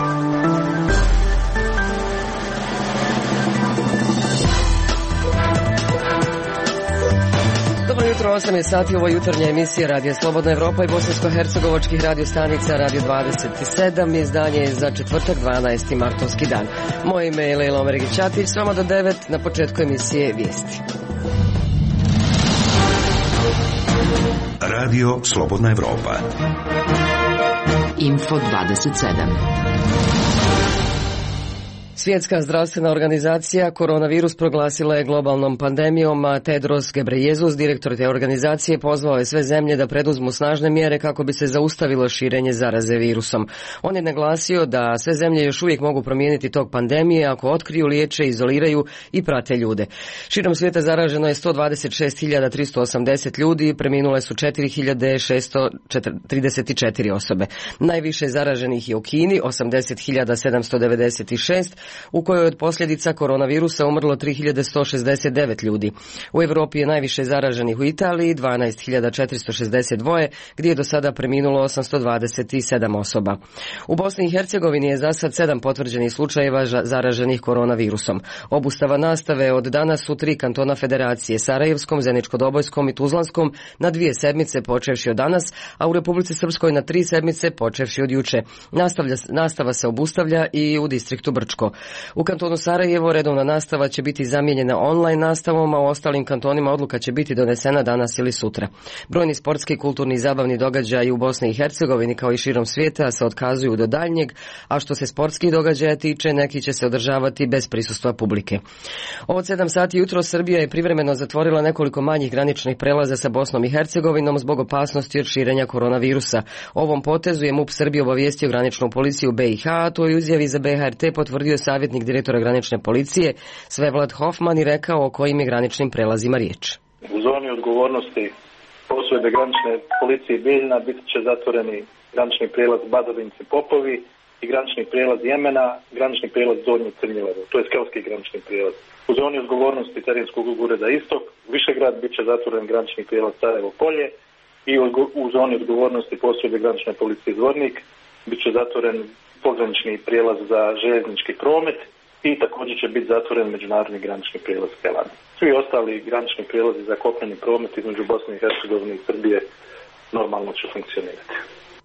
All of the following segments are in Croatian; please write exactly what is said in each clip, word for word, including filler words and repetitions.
osam je sati, ovo jutarnja emisija Radio Slobodna Evropa i bosansko-hercegovačkih radio stanica Radio dvadeset sedam. Izdanje je za četvrtak, dvanaesti martovski dan. Moje ime je Lejla Omeregić-Ćatić, s vama do devet, na početku emisije Vijesti. Radio Slobodna Evropa. Info dvadeset sedam. Svjetska zdravstvena organizacija koronavirus proglasila je globalnom pandemijom, a Tedros Ghebreyesus, direktor te organizacije, pozvao je sve zemlje da preduzmu snažne mjere kako bi se zaustavilo širenje zaraze virusom. On je naglasio da sve zemlje još uvijek mogu promijeniti tok pandemije ako otkriju, liječe, izoliraju i prate ljude. Širom svijeta zaraženo je sto dvadeset šest hiljada tristo osamdeset ljudi, preminule su četiri hiljade šesto trideset četiri osobe. Najviše zaraženih je u Kini, osamdeset hiljada sedamsto devedeset šest, u kojoj je od posljedica koronavirusa umrlo tri hiljade sto šezdeset devet ljudi. U Europi je najviše zaraženih u Italiji, dvanaest hiljada četiristo šezdeset dva, gdje je do sada preminulo osamsto dvadeset sedam osoba. U Bosni i Hercegovini je za sad sedam potvrđenih slučajeva zaraženih koronavirusom. Obustava nastave od danas u tri kantona federacije, Sarajevskom, Zeničko-Dobojskom i Tuzlanskom, na dvije sedmice počevši od danas, a u Republici Srpskoj na tri sedmice počevši od juče. Nastavlja, nastava se obustavlja i u distriktu Brčko. U kantonu Sarajevo redovna nastava će biti zamijenjena online nastavom, a u ostalim kantonima odluka će biti donesena danas ili sutra. Brojni sportski, kulturni i zabavni događaji u Bosni i Hercegovini kao i širom svijeta se otkazuju do daljnjeg, a što se sportskih događaja tiče, neki će se održavati bez prisustva publike. Od sedam sati jutro Srbija je privremeno zatvorila nekoliko manjih graničnih prelaza sa Bosnom i Hercegovinom zbog opasnosti od širenja koronavirusa. Ovom potezu je MUP Srbije obavijestio graničnu policiju B i H, a to je u izjavi za B H R T potvrdio savjetnik direktora granične policije Svevlad Hofman i rekao o kojim je graničnim prelazima riječ. U zoni odgovornosti postrojbe granične policije Bijeljina bit će zatvoreni granični prijelaz Badovinci Popovi i granični prijelaz Jemena, granični prijelaz Donji Crnjilevo, to je skelski granični prijelaz. U zoni odgovornosti Terenskog ureda Istok, Višegrad, bit će zatvoren granični prijelaz Sarajevo Polje i u zoni odgovornosti postrojbe granične policije Zvornik bit će zatvoren pogranični prijelaz za željeznički promet i također će biti zatvoren međunarodni granični prijelaz Kelani. Svi ostali granični prijelazi za kopneni promet između Bosne i Hercegovine i Srbije normalno će funkcionirati.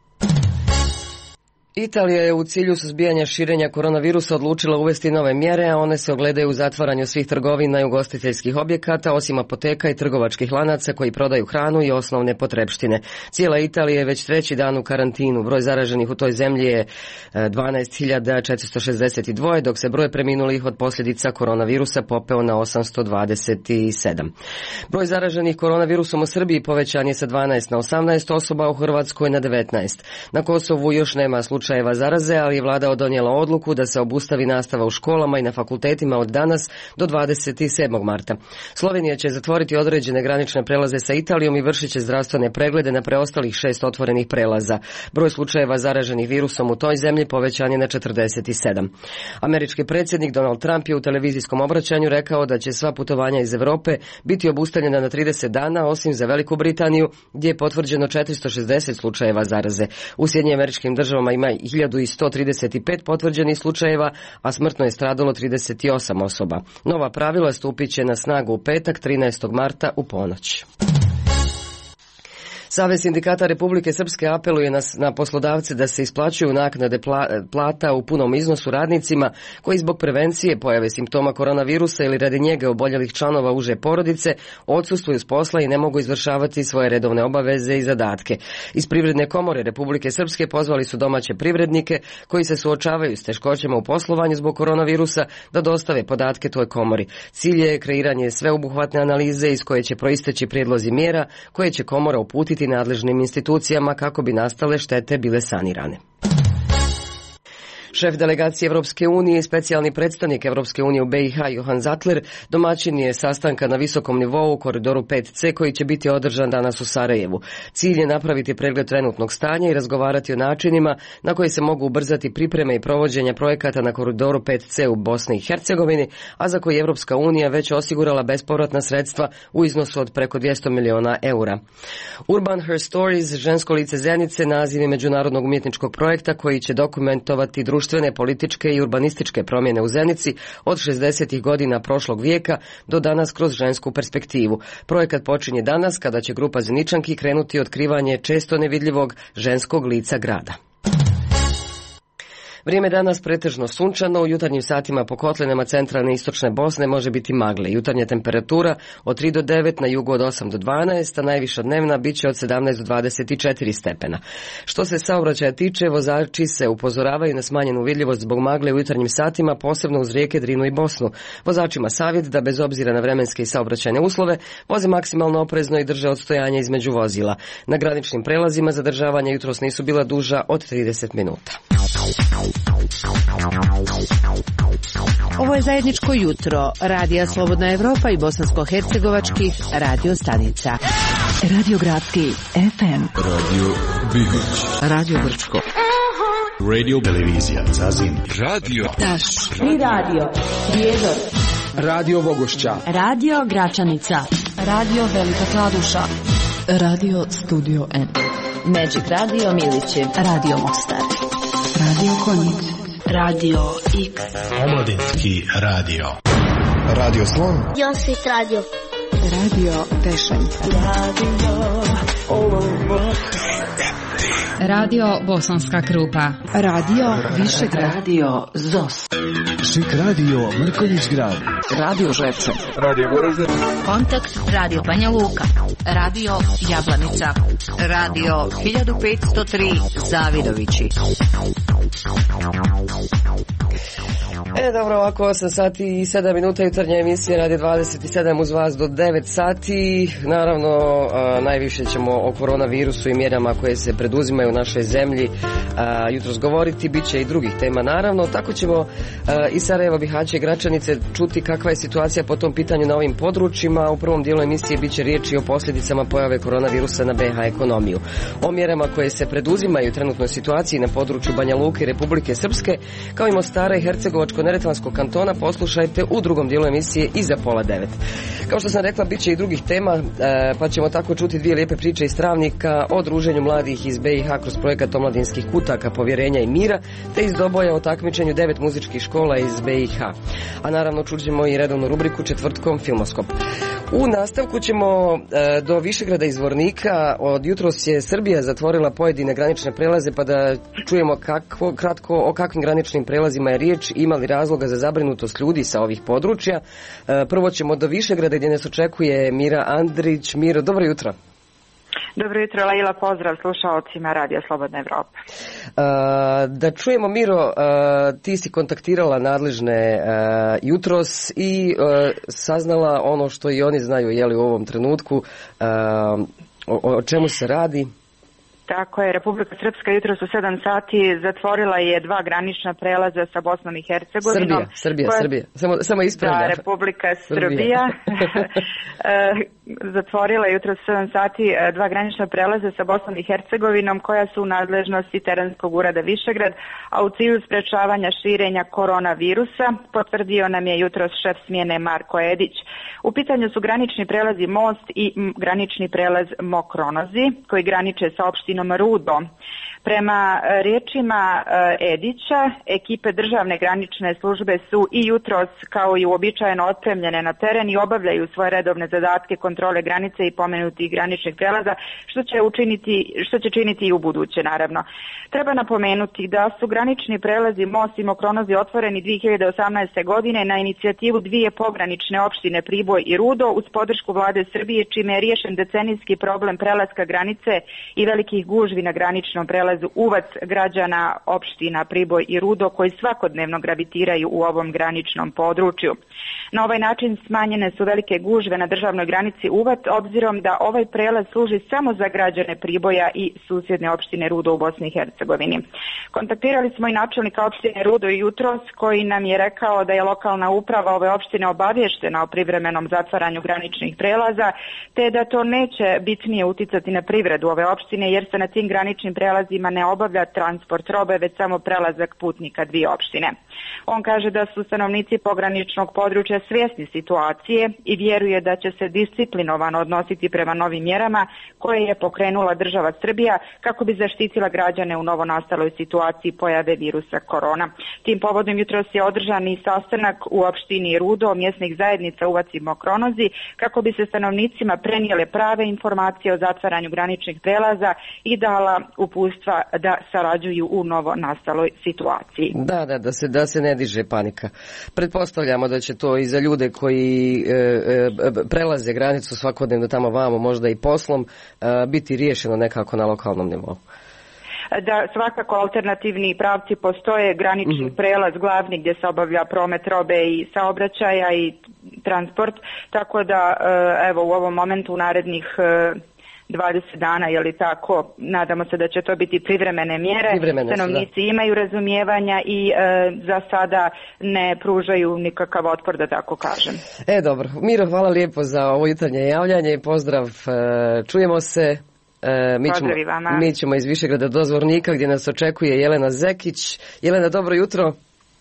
Italija je u cilju suzbijanja širenja koronavirusa odlučila uvesti nove mjere, a one se ogledaju u zatvaranju svih trgovina i ugostiteljskih objekata, osim apoteka i trgovačkih lanaca koji prodaju hranu i osnovne potrepštine. Cijela Italija je već treći dan u karantinu. Broj zaraženih u toj zemlji je dvanaest hiljada četiristo šezdeset dva, dok se broj preminulih od posljedica koronavirusa popeo na osamsto dvadeset sedam. Broj zaraženih koronavirusom u Srbiji povećan je sa dvanaest na osamnaest osoba, u Hrvatskoj na devetnaest. Na Kosovu još nema slučajeva zaraze, ali je vlada donijela odluku da se obustavi nastava u školama i na fakultetima od danas do dvadeset sedmog marta. Slovenija će zatvoriti određene granične prelaze sa Italijom i vršit će zdravstvene preglede na preostalih šest otvorenih prelaza. Broj slučajeva zaraženih virusom u toj zemlji povećan je na četrdeset sedam. Američki predsjednik Donald Trump je u televizijskom obraćanju rekao da će sva putovanja iz Europe biti obustavljena na trideset dana, osim za Veliku Britaniju, gdje je potvrđeno četiristo šezdeset slučajeva zaraze. U Sjedinjenim Američkim Državama ima hiljadu sto trideset pet potvrđenih slučajeva, a smrtno je stradalo trideset osam osoba. Nova pravila stupit će na snagu u petak, trinaestog marta u ponoć. Savez sindikata Republike Srpske apeluje na, na poslodavce da se isplaćuju naknade pla, plata u punom iznosu radnicima koji zbog prevencije pojave simptoma koronavirusa ili radi njege oboljelih članova uže porodice odsustvuju s posla i ne mogu izvršavati svoje redovne obaveze i zadatke. Iz Privredne komore Republike Srpske pozvali su domaće privrednike koji se suočavaju s teškoćama u poslovanju zbog koronavirusa da dostave podatke toj komori. Cilj je kreiranje sveobuhvatne analize iz koje će proisteći prijedlozi mjera koje će komora uputiti nadležnim institucijama kako bi nastale štete bile sanirane. Šef delegacije Evropske unije i specijalni predstavnik Evropske unije u B i H Johan Zatler domaćin je sastanka na visokom nivou u koridoru pet C koji će biti održan danas u Sarajevu. Cilj je napraviti pregled trenutnog stanja i razgovarati o načinima na koji se mogu ubrzati pripreme i provođenja projekata na koridoru pet C u Bosni i Hercegovini, a za koji Evropska unija već osigurala bespovratna sredstva u iznosu od preko dvjesto miliona eura. Urban Her Stories, žensko lice Zenice, naziv je međunarodnog umjetničkog projekta koji će dokumentovati društvo društvene, političke i urbanističke promjene u Zenici od šezdesetih godina prošlog vijeka do danas kroz žensku perspektivu. Projekat počinje danas kada će grupa Zeničanki krenuti otkrivanje često nevidljivog ženskog lica grada. Vrijeme danas pretežno sunčano, u jutarnjim satima po kotlinama centralne i istočne Bosne može biti magle. Jutarnja temperatura od tri do devet, na jugu od osam do dvanaest, a najviša dnevna bit će od sedamnaest do dvadeset četiri stepena. Što se saobraćaja tiče, vozači se upozoravaju na smanjenu vidljivost zbog magle u jutarnjim satima, posebno uz rijeke Drinu i Bosnu. Vozačima savjet da bez obzira na vremenske i saobraćajne uslove voze maksimalno oprezno i drže odstojanje između vozila. Na graničnim prelazima zadržavanja jutros nisu bila duža od trideset minuta. Ovo je zajedničko jutro Radija Slobodna Evropa i bosansko-hercegovačkih radio stanica. Radio Gradski F M, Radio Bigoć, Radio Brčko, Radio Televizija Zazin, Radio Taš, Tri Radio Prijedor, Radio Vogošća, Radio Gračanica, Radio Velika Kladuša, Radio Studio N, Magic Radio Milići, Radio Mostar, Radio Konjic, Radio X, Omladinski radio, Radio Slon, Josit Radio, Radio Tešan, Radio Olovo, Radio Bosanska Krupa, Radio Višegrad, Radio Zos, Šik Radio Mrkonjić Grad, Radio Žepče, Radio Goražde, Kontakt Radio Banja Luka, Radio Jablanica, Radio hiljadu petsto tri Zavidovići. E, dobro, ovako osam sati i sedam minuta, jutarnja emisija Radio dvadeset sedam uz vas do devet sati. Naravno, a, najviše ćemo o koronavirusu i mjerama koje se preduzimaju u našoj zemlji a, jutros govoriti. Biće i drugih tema, naravno. Tako ćemo a, i Sarajevo, Bihaće i Gračanice čuti kakva je situacija po tom pitanju na ovim područjima. U prvom dijelu emisije biće riječi o posljedicama pojave koronavirusa na B iH ekonomiju. O mjerama koje se preduzimaju u trenutnoj situaciji na području Banja Luke i Republike Srpske, kao i Mostara i Hercegovačko-neretvanskog kantona, poslušajte u drugom dijelu emisije iza pola devet. Kao što sam rekla, bit će i drugih tema, pa ćemo tako čuti dvije lijepe priče iz Travnika o druženju mladih iz B iH kroz projekat omladinskih kutaka povjerenja i mira, te iz Doboja o takmičenju devet muzičkih škola iz B iH. A naravno čućemo i redovnu rubriku četvrtkom Filmoskop. U nastavku ćemo do Višegrada iz Zvornika. Od jutros je Srbija zatvorila pojedine granične prelaze, pa da čujemo kako, kratko o kakvim graničnim prelazima je riječ, imali razloga za zabrinutost ljudi sa ovih područja. Prvo ćemo do Višegrada gdje nas očekuje Mira Andrić. Miro, dobro jutro. Dobro jutro, Leila, pozdrav slušalcima Radija Slobodna Evropa. Da čujemo, Miro, ti si kontaktirala nadležne jutros i saznala ono što i oni znaju, jeli, u ovom trenutku, o, o čemu se radi. Tako je, Republika Srpska jutros u sedam sati zatvorila je dva granična prelaza sa Bosnom i Hercegovinom. Srbija, Srbija, koja... Srbija. Samo, samo ispravlja. Da, Republika Srbija zatvorila je jutros u sedam sati dva granična prelaza sa Bosnom i Hercegovinom koja su u nadležnosti Terenskog ureda Višegrad, a u cilju sprečavanja širenja koronavirusa, potvrdio nam je jutros šef smjene Marko Edić. U pitanju su granični prelazi Most i granični prelaz Mokronozi koji graniče sa opštinom Rudo. Prema riječima Edića, ekipe državne granične službe su i jutros kao i uobičajeno otpremljene na teren i obavljaju svoje redovne zadatke kontrole granice i pomenutih graničnih prelaza, što će učiniti, što će činiti i u buduće, naravno. Treba napomenuti da su granični prelazi Most i Mokronozi otvoreni dvije hiljade osamnaeste. godine na inicijativu dvije pogranične opštine Priboj i Rudo uz podršku vlade Srbije, čime je riješen decenijski problem prelaska granice i velikih gužvi na graničnom prelazu Uvac građana opština Priboj i Rudo koji svakodnevno gravitiraju u ovom graničnom području. Na ovaj način smanjene su velike gužve na državnoj granici Uvac, obzirom da ovaj prelaz služi samo za građane Priboja i susjedne opštine Rudo u Bosni i Hercegovini. Kontaktirali smo i načelnika opštine Rudo jutros koji nam je rekao da je lokalna uprava ove opštine obavještena o privremenom zatvaranju graničnih prelaza, te da to neće bitnije uticati na privredu ove opštine jer se na tim graničnim prelazima kojima ne obavlja transport robe, već samo prelazak putnika dvije opštine. On kaže da su stanovnici pograničnog područja svjesni situacije i vjeruje da će se disciplinovano odnositi prema novim mjerama koje je pokrenula država Srbija kako bi zaštitila građane u novonastaloj situaciji pojave virusa korona. Tim povodom jutros je održan i sastanak u opštini Rudo mjesnih zajednica Uvac i Mokronozi kako bi se stanovnicima prenijele prave informacije o zatvaranju graničnih prelaza i dala uputstva da sarađuju u novonastaloj situaciji. Da, da, da se, da se ne diže panika. Pretpostavljamo da će to i za ljude koji e, e, prelaze granicu svakodnevno tamo vamo, možda i poslom, e, biti riješeno nekako na lokalnom nivou. Da, svakako alternativni pravci postoje, granični mm-hmm. prelaz glavni gdje se obavlja promet robe i saobraćaja i transport, tako da evo u ovom momentu u narednih dvadeset dana, je li tako, nadamo se da će to biti privremene mjere, privremene stanovnici su, imaju razumijevanja i e, za sada ne pružaju nikakav otpor, da tako kažem. E, dobro. Miro, hvala lijepo za ovo jutarnje javljanje i pozdrav, e, čujemo se. E, mi, ćemo, mi ćemo iz Višegrada do Zvornika gdje nas očekuje Jelena Zekić. Jelena, dobro jutro.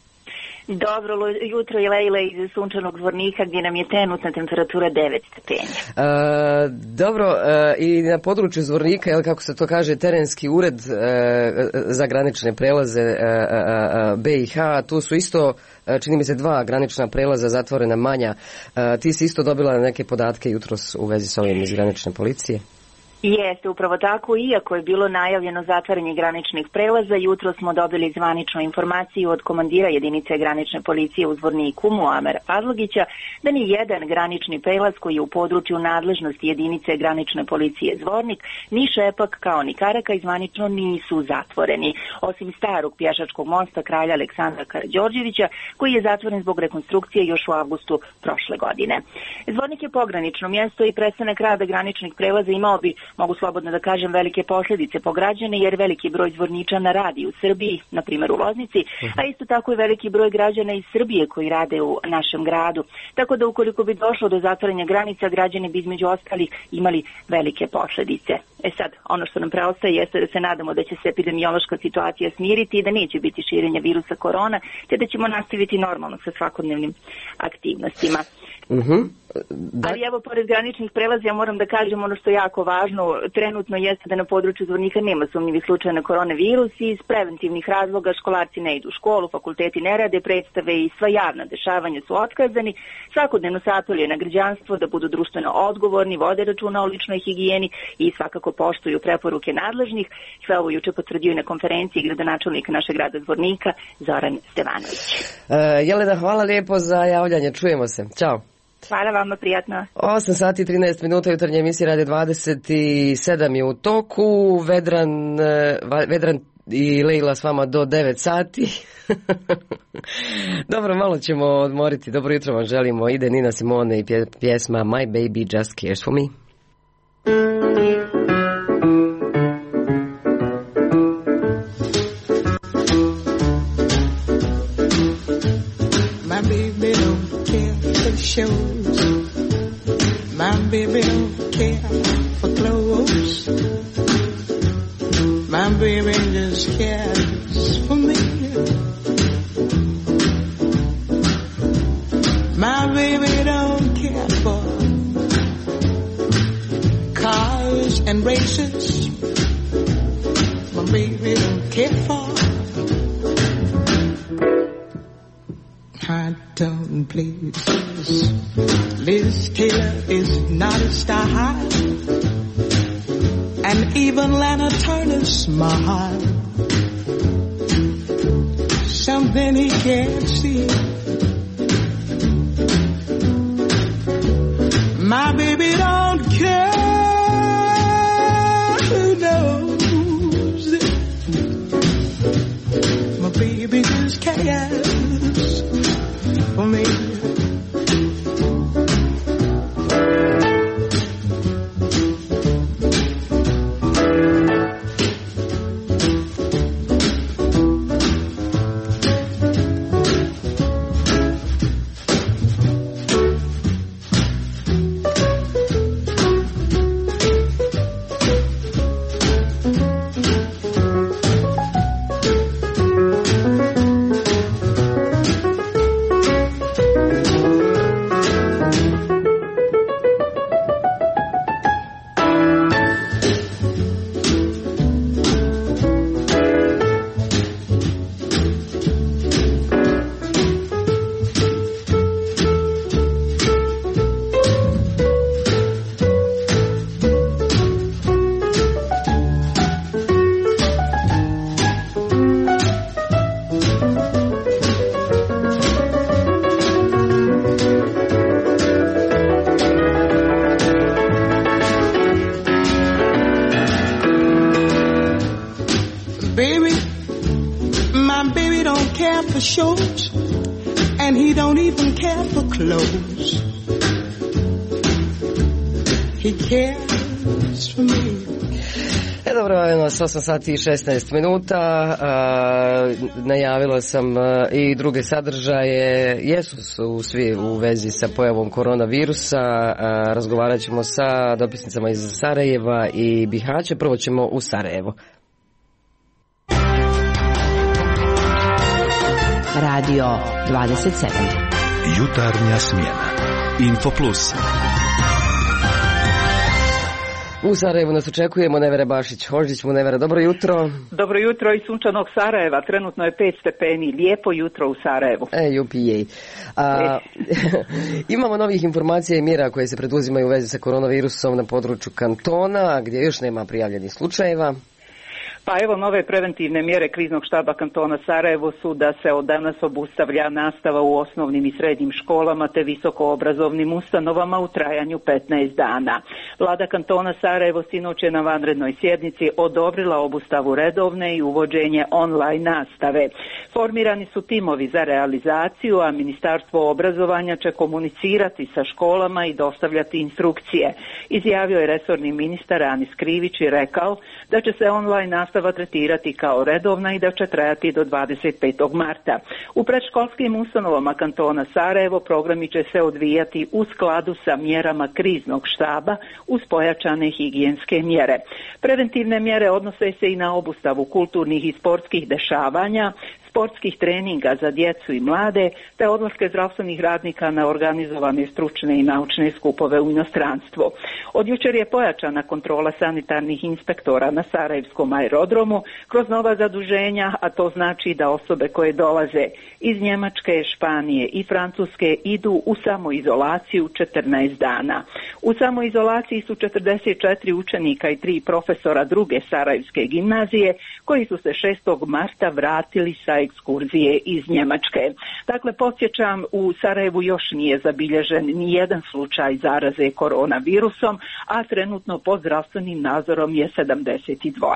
Dobro jutro i Lejla iz sunčanog Zvornika gdje nam je trenutna temperatura devet stepeni. E, dobro, e, i na području Zvornika, jel, kako se to kaže, terenski ured e, za granične prelaze e, e, B i H, tu su isto, čini mi se, dva granična prelaza zatvorena manja. E, ti si isto dobila neke podatke jutros u vezi s ovim iz granične policije? Jeste, upravo tako, iako je bilo najavljeno zatvaranje graničnih prelaza, jutro smo dobili zvaničnu informaciju od komandira jedinice granične policije u Zvorniku, Muamera Pazlogića, da ni jedan granični prelaz koji je u području nadležnosti jedinice granične policije Zvornik, ni Šepak kao ni Karakaj zvanično nisu zatvoreni, osim starog pješačkog mosta kralja Aleksandra Karađorđevića, koji je zatvoren zbog rekonstrukcije još u avgustu prošle godine. Zvornik je pogranično mjesto i prestanak rada graničnih prelaza imao bi, mogu slobodno da kažem, velike posljedice po građane, jer veliki broj Zvorničana radi u Srbiji, na primjer u Loznici, a isto tako i veliki broj građana iz Srbije koji rade u našem gradu. Tako da ukoliko bi došlo do zatvaranja granica, građani bi između ostalih imali velike posljedice. E sad, ono što nam preostaje jeste da se nadamo da će se epidemiološka situacija smiriti i da neće biti širenja virusa korona, te da ćemo nastaviti normalno sa svakodnevnim aktivnostima. Uh-huh. Da. Ali evo, pored graničnih prelaza, ja moram da kažem ono što je jako važno, trenutno jeste da na području Zvornika nema sumnjivih slučaja na koronavirus i iz preventivnih razloga školarci ne idu u školu, fakulteti ne rade, predstave i sva javna dešavanja su otkazani. Svakodnevno se apeluje na građanstvo da budu društveno odgovorni, vode računa o ličnoj higijeni i svakako poštuju preporuke nadležnih. Sve ovo juče potvrdio i na konferenciji gradonačelnika našeg grada Zvornika, Zoran Stevanović. Uh, Jelena, hvala lijepo za javljanje, čujemo se. Ćao. Hvala vama, prijatno. osam sati i trinaest minuta, jutarnje emisije Radio dvadeset sedam je u toku. Vedran, Vedran i Lejla s vama do devet sati. Dobro, malo ćemo odmoriti. Dobro jutro vam želimo. Ide Nina Simone i pjesma My Baby Just Cares For Me. Shows. My baby don't care for clothes. My baby just cares for me. My baby don't care for cars and races. My baby don't care for high tone places. Liz Taylor is not a star high, and even Lana Turner's smile, something he can't see. My baby don't care, who knows it? My baby just cares for me. for shows, and he don't even care for clothes. He cares for me. E dobro, evo nas osam sati i šesnaest minuta, a, najavila sam a, i druge sadržaje, jesu su svi u vezi sa pojavom koronavirusa, a, razgovarat ćemo sa dopisnicama iz Sarajeva i Bihaća, prvo ćemo u Sarajevo. Radio dvadeset sedam. Jutarnja smjena. Info Plus. U Sarajevu nas očekuje Munevera Bašić-Hoždić. Munevera, dobro jutro. Dobro jutro iz sunčanog Sarajeva. Trenutno je pet stepeni. Lijepo jutro u Sarajevu. E, jupijej. A, imamo novih informacija i mjera koje se preduzimaju u vezi sa koronavirusom na području kantona, gdje još nema prijavljenih slučajeva. Pa evo, nove preventivne mjere kriznog štaba kantona Sarajevo su da se od danas obustavlja nastava u osnovnim i srednjim školama te visokoobrazovnim ustanovama u trajanju petnaest dana. Vlada kantona Sarajevo sinoć je na vanrednoj sjednici odobrila obustavu redovne i uvođenje online nastave. Formirani su timovi za realizaciju, a Ministarstvo obrazovanja će komunicirati sa školama i dostavljati instrukcije. Izjavio je resorni ministar Anis Krivić i rekao da će se online nastava tretirati kao redovna i da će trajati do dvadeset petog marta. U predškolskim ustanovama kantona Sarajevo programi će se odvijati u skladu sa mjerama kriznog štaba uz pojačane higijenske mjere. Preventivne mjere odnose se i na obustavu kulturnih i sportskih dešavanja, sportskih treninga za djecu i mlade, te odlaske zdravstvenih radnika na organizovane stručne i naučne skupove u inostranstvo. Od jučer je pojačana kontrola sanitarnih inspektora na Sarajevskom aerodromu kroz nova zaduženja, a to znači da osobe koje dolaze iz Njemačke, Španije i Francuske idu u samoizolaciju četrnaest dana. U samoizolaciji su četrdeset četiri učenika i tri profesora druge Sarajevske gimnazije koji su se šestog marta vratili sa ekskurzije iz Njemačke. Dakle, podsjećam, u Sarajevu još nije zabilježen ni jedan slučaj zaraze koronavirusom, a trenutno pod zdravstvenim nadzorom je sedamdeset dva.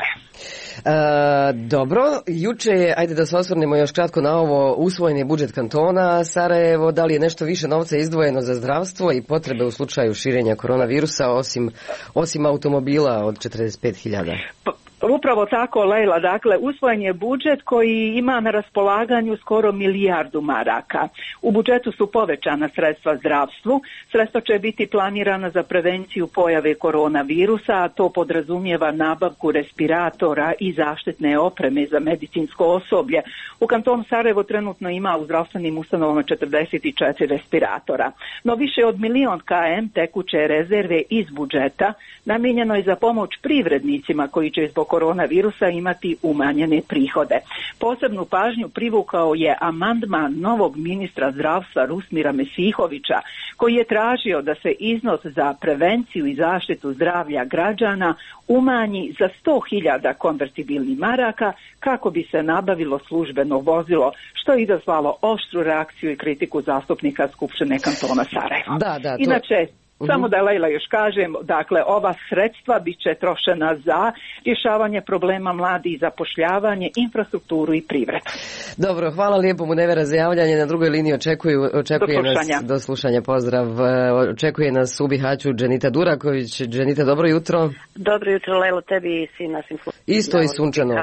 E, dobro, juče je, ajde da se osvrnemo još kratko na ovo, usvojen je budžet kantona Sarajevo. Da li je nešto više novca izdvojeno za zdravstvo i potrebe u slučaju širenja koronavirusa osim, osim automobila od četrdeset pet hiljada? Pa, upravo tako, Lejla. Dakle, usvojen je budžet koji ima na raspolaganju skoro milijardu maraka. U budžetu su povećana sredstva zdravstvu. Sredstva će biti planirana za prevenciju pojave koronavirusa, a to podrazumijeva nabavku respiratora i zaštitne opreme za medicinsko osoblje. U kantonu Sarajevo trenutno ima u zdravstvenim ustanovama četrdeset četiri respiratora. No više od milion km tekuće rezerve iz budžeta namijenjeno je za pomoć privrednicima koji će zbog koronavirusa imati umanjene prihode. Posebnu pažnju privukao je amandman novog ministra zdravstva Rusmira Mesihovića, koji je tražio da se iznos za prevenciju i zaštitu zdravlja građana umanji za sto hiljada konvertibilnih maraka kako bi se nabavilo službeno vozilo, što je izazvalo oštru reakciju i kritiku zastupnika Skupštine kantona Sarajeva. Da, da, to... Inače, samo da, Lejla, još kažem, dakle, ova sredstva bit će trošena za rješavanje problema mladih, zapošljavanje, infrastrukturu i privredu. Dobro, hvala lijepo Munevera za javljanje. Na drugoj liniji očekuju, očekuje do nas do slušanja. Pozdrav. Očekuje nas u Bihaću Dženita Duraković. Dženita, dobro jutro. Dobro jutro, Lejlo, tebi i svim našim slušanjima. Isto i sunčano.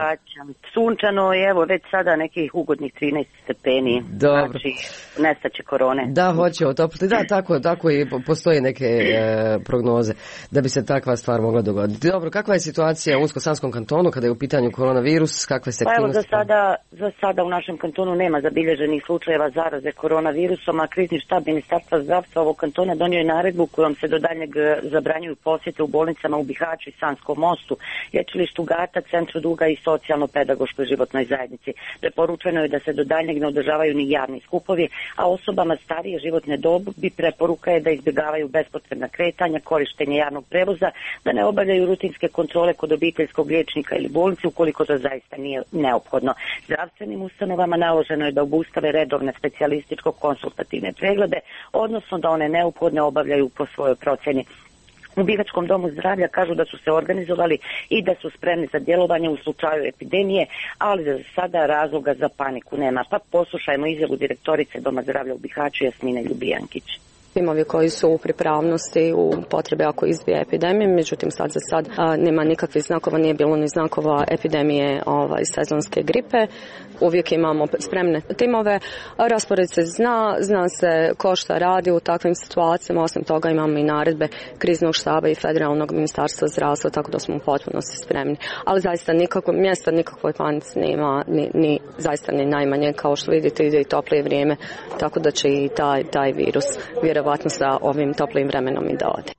Sunčano je, evo, već sada nekih ugodnih trinaest stepeni. Dobro. Znači, nestaće korone. Da, hoće otopliti. Da, tako, tako i postoje neke e, prognoze da bi se takva stvar mogla dogoditi. Dobro, kakva je situacija u Unsko-Sanskom kantonu kada je u pitanju koronavirus? Kakve se aktivnosti? Pa evo, za sada, za sada u našem kantonu nema zabilježenih slučajeva zaraze koronavirusom, a krizni štab Ministarstva zdravstva ovog kantona donio je naredbu kojom se do daljnjeg zabranjuju posjete u bolnicama u Bihaću i Sanskom mostu, lječilištu Gata, Centru Duga i socijalno-pedagoškoj životnoj zajednici. Preporučeno je da se do daljnjeg ne održavaju ni javni skupovi, a osobama starije životne dobi preporuka je da izbjegavaju bespotrebna kretanja, korištenje javnog prevoza, da ne obavljaju rutinske kontrole kod obiteljskog liječnika ili bolnice ukoliko to zaista nije neophodno. Zdravstvenim ustanovama naloženo je da obustave redovne specijalističko-konsultativne preglede, odnosno da one neophodne obavljaju po svojoj procjeni. U Bihaćkom domu zdravlja kažu da su se organizovali i da su spremni za djelovanje u slučaju epidemije, ali da za sada razloga za paniku nema. Pa poslušajmo izjavu direktorice Doma zdravlja u Bihaću Jasmine Ljubijankić. Timovi koji su u pripravnosti u potrebe ako izbije epidemije, međutim sad za sad a, nema nikakvih znakova, nije bilo ni znakova epidemije ovaj, sezonske gripe. Uvijek imamo spremne timove, raspored se zna, zna se ko šta radi u takvim situacijama, osim toga imamo i naredbe kriznog štaba i federalnog ministarstva zdravstva, tako da smo u potpunosti spremni. Ali zaista nikakvo mjesta, nikakvoj panici nema, ni, ni, zaista ni najmanje, kao što vidite ide i toplije vrijeme, tako da će i taj, taj virus vjerovatno sa ovim toplim vremenom i da ode.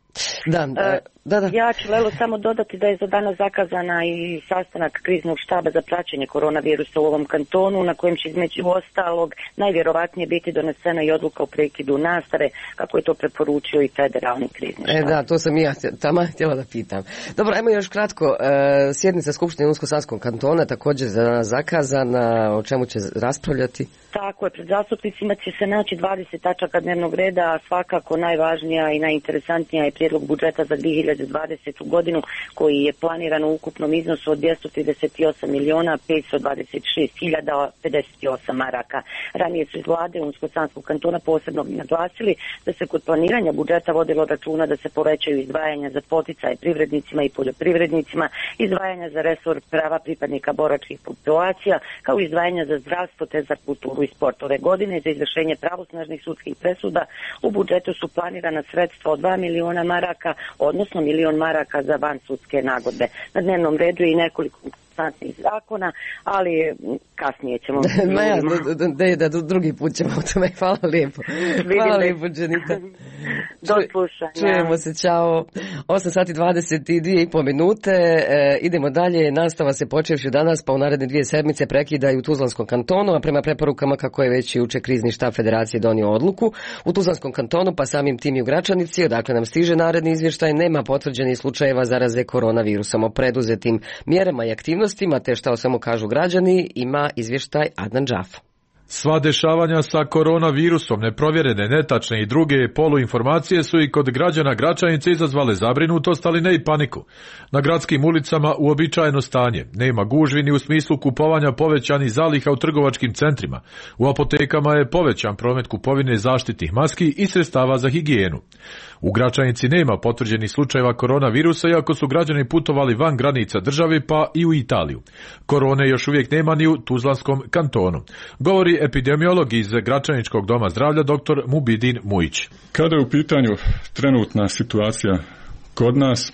Da, da, da, da. Ja ću Lelo samo dodati da je za danas zakazana i sastanak kriznog štaba za praćenje koronavirusa u ovom kantonu, na kojem će između ostalog najvjerovatnije biti donesena i odluka o prekidu nastave, kako je to preporučio i federalni krizni štab. E da, to sam i ja tamo htjela da pitam. Dobro, ajmo još kratko. E, sjednica Skupštine Unsko-Sanskog kantona također za danas zakazana, o čemu će raspravljati? Tako je, pred zastupnicima će se naći dvadeset tačaka dnevnog reda, a svakako najvažnija i najinteresantnija je prijedlog budžeta za dvije hiljade dvadesetu godinu, koji je planiran u ukupnom iznosu od dvjesto trideset osam miliona petsto dvadeset šest hiljada pedeset osam maraka. Ranije su iz vlade Unsko-Sanskog kantona posebno naglasili da se kod planiranja budžeta vodilo računa da se povećaju izdvajanja za poticaje privrednicima i poljoprivrednicima, izdvajanja za resor prava pripadnika boračkih populacija, kao i izdvajanja za zdravstvo te za kulturu i sport. Ove godine za izvršenje pravosnažnih sudskih presuda u budžetu su planirana sredstva od dva miliona maraka, odnosno milion maraka za vansudske nagodbe. Na dnevnom redu je i nekoliko interesantnih zakona, ali kasnije ćemo... Ma ja, da, da, drugi put ćemo o tome. Hvala lijepo. Hvala lijepo, Dženita. Do slušanja. Čujemo se, čao. osam sati dvadeset dvije i pol minute. E, idemo dalje. Nastava se počevši danas, pa u naredne dvije sedmice prekida i u Tuzlanskom kantonu, a prema preporukama kako je već jučer krizni štab federacije donio odluku. U Tuzlanskom kantonu, pa samim tim i u Gračanici, odakle nam stiže naredni izvještaj, nema potvrđenih slučajeva zaraze koronavirusom. O preduzetim mjerama i aktivnostima, te šta o svemu kažu građani, ima izvještaj Adnan Džafa. Sva dešavanja sa koronavirusom, neprovjerene, netačne i druge poluinformacije su i kod građana Gračanice izazvale zabrinutost, ali ne i paniku. Na gradskim ulicama uobičajeno stanje. Nema gužvi ni u smislu kupovanja povećanih zaliha u trgovačkim centrima. U apotekama je povećan promet kupovine zaštitnih maski i sredstava za higijenu. U Gračanici nema potvrđenih slučajeva koronavirusa, iako su građani putovali van granica države pa i u Italiju. Korone još uvijek nema ni u Tuzlanskom kantonu. Govori epidemiolog iz Gračaničkog doma zdravlja dr. Mubidin Mujić. Kada je u pitanju trenutna situacija kod nas,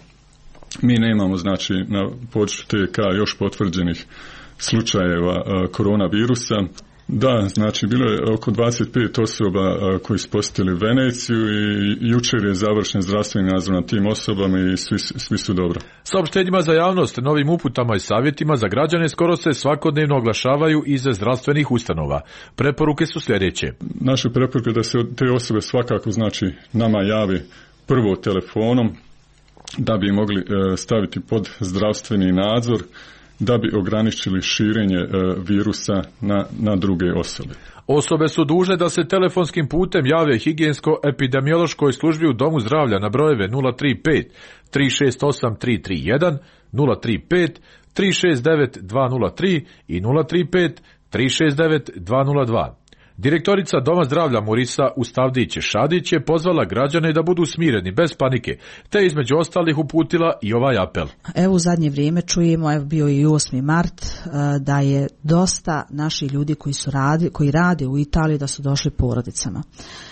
mi nemamo znači na području T K još potvrđenih slučajeva koronavirusa. Da, znači bilo je oko dvadeset pet osoba koji su posjetili Veneciju i jučer je završen zdravstveni nadzor nad tim osobama i svi, svi su dobro. Saopštenjima za javnost, novim uputama i savjetima za građane skoro se svakodnevno oglašavaju iz zdravstvenih ustanova. Preporuke su sljedeće. Naše preporuke da se te osobe svakako znači nama jave prvo telefonom da bi mogli staviti pod zdravstveni nadzor, da bi ograničili širenje e, virusa na, na druge osobe. Osobe su dužne da se telefonskim putem jave higijensko-epidemiološkoj službi u Domu zdravlja na brojeve nula tri pet tri šest osam tri tri jedan, nula tri pet tri šest devet dva nula tri i nula tri pet tri šest devet dva nula dva. Direktorica Doma zdravlja Murisa Ustavdić-Šadić je pozvala građane da budu smireni, bez panike, te između ostalih uputila i ovaj apel. Evo u zadnje vrijeme čujemo, evo bio i osmi mart, da je dosta naših ljudi koji su radi, koji rade u Italiji da su došli porodicama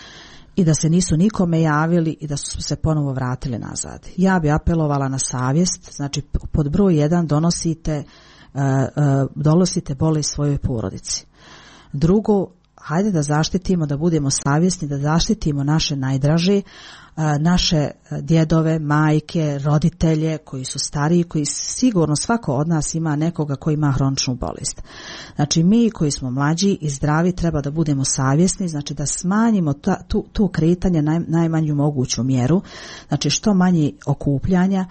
i da se nisu nikome javili i da su se ponovo vratili nazad. Ja bi apelovala na savjest, znači pod broj jedan donosite, donosite bolest svojoj porodici. Drugo, hajde da zaštitimo, da budemo savjesni, da zaštitimo naše najdraže, naše djedove, majke, roditelje koji su stariji, koji sigurno svako od nas ima nekoga koji ima hroničnu bolest. Znači mi koji smo mlađi i zdravi treba da budemo savjesni, znači da smanjimo ta, tu, tu kretanje naj, najmanju moguću mjeru, znači što manje okupljanja,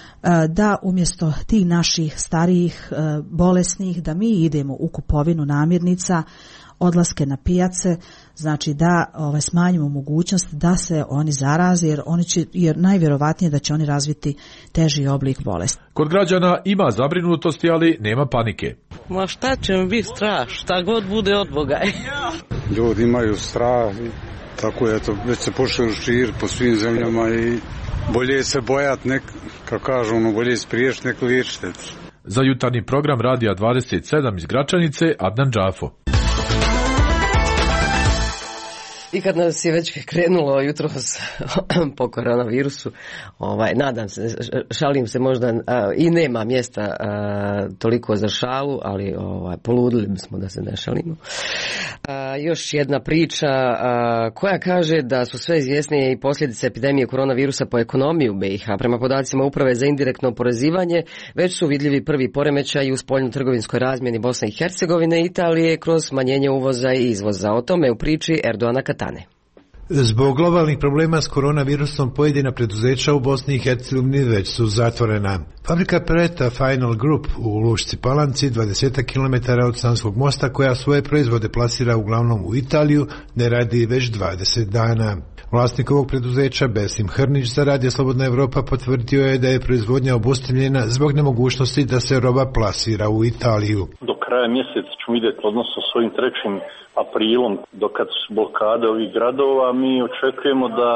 da umjesto tih naših starijih bolesnih da mi idemo u kupovinu namirnica, odlaske na pijace, znači da ovaj, smanjimo mogućnost da se oni zaraze, jer oni će, jer najvjerovatnije da će oni razviti teži oblik bolesti. Kod građana ima zabrinutosti, ali nema panike. Ma šta će mi biti strah, šta god bude od Boga. Ljudi imaju strah, tako je to, već se počeo širiti po svim zemljama i bolje se bojati, nek, kako kažu, ono, bolje spriješiti nek liječiti. Za jutarnji program Radija dvadeset sedam iz Gračanice, Adnan Džafo. I kad nas je već krenulo jutros po koronavirusu, ovaj, nadam se, šalim se možda, a, i nema mjesta a, toliko za šalu, ali ovaj, poludili bismo da se ne šalimo. A, još jedna priča a, koja kaže da su sve izvjesnije i posljedice epidemije koronavirusa po ekonomiju B i H. Prema podacima Uprave za indirektno oporezivanje, već su vidljivi prvi poremećaji u spoljno-trgovinskoj razmjeni Bosne i Hercegovine i Italije kroz smanjenje uvoza i izvoza. O tome u priči Erdoana Katane. Zbog globalnih problema s koronavirusom pojedina preduzeća u Bosni i Hercegovini već su zatvorena. Fabrika Preta Final Group u Lušci Palanci, dvadeset kilometara od Sanskog mosta, koja svoje proizvode plasira uglavnom u Italiju, ne radi već dvadeset dana. Vlasnik ovog preduzeća, Besim Hrnić, za Radio Slobodna Evropa potvrdio je da je proizvodnja obustavljena zbog nemogućnosti da se roba plasira u Italiju. Do kraja mjeseca ćemo vidjeti, odnosno s ovim trećim aprilom, do kad su blokade ovih gradova, mi očekujemo da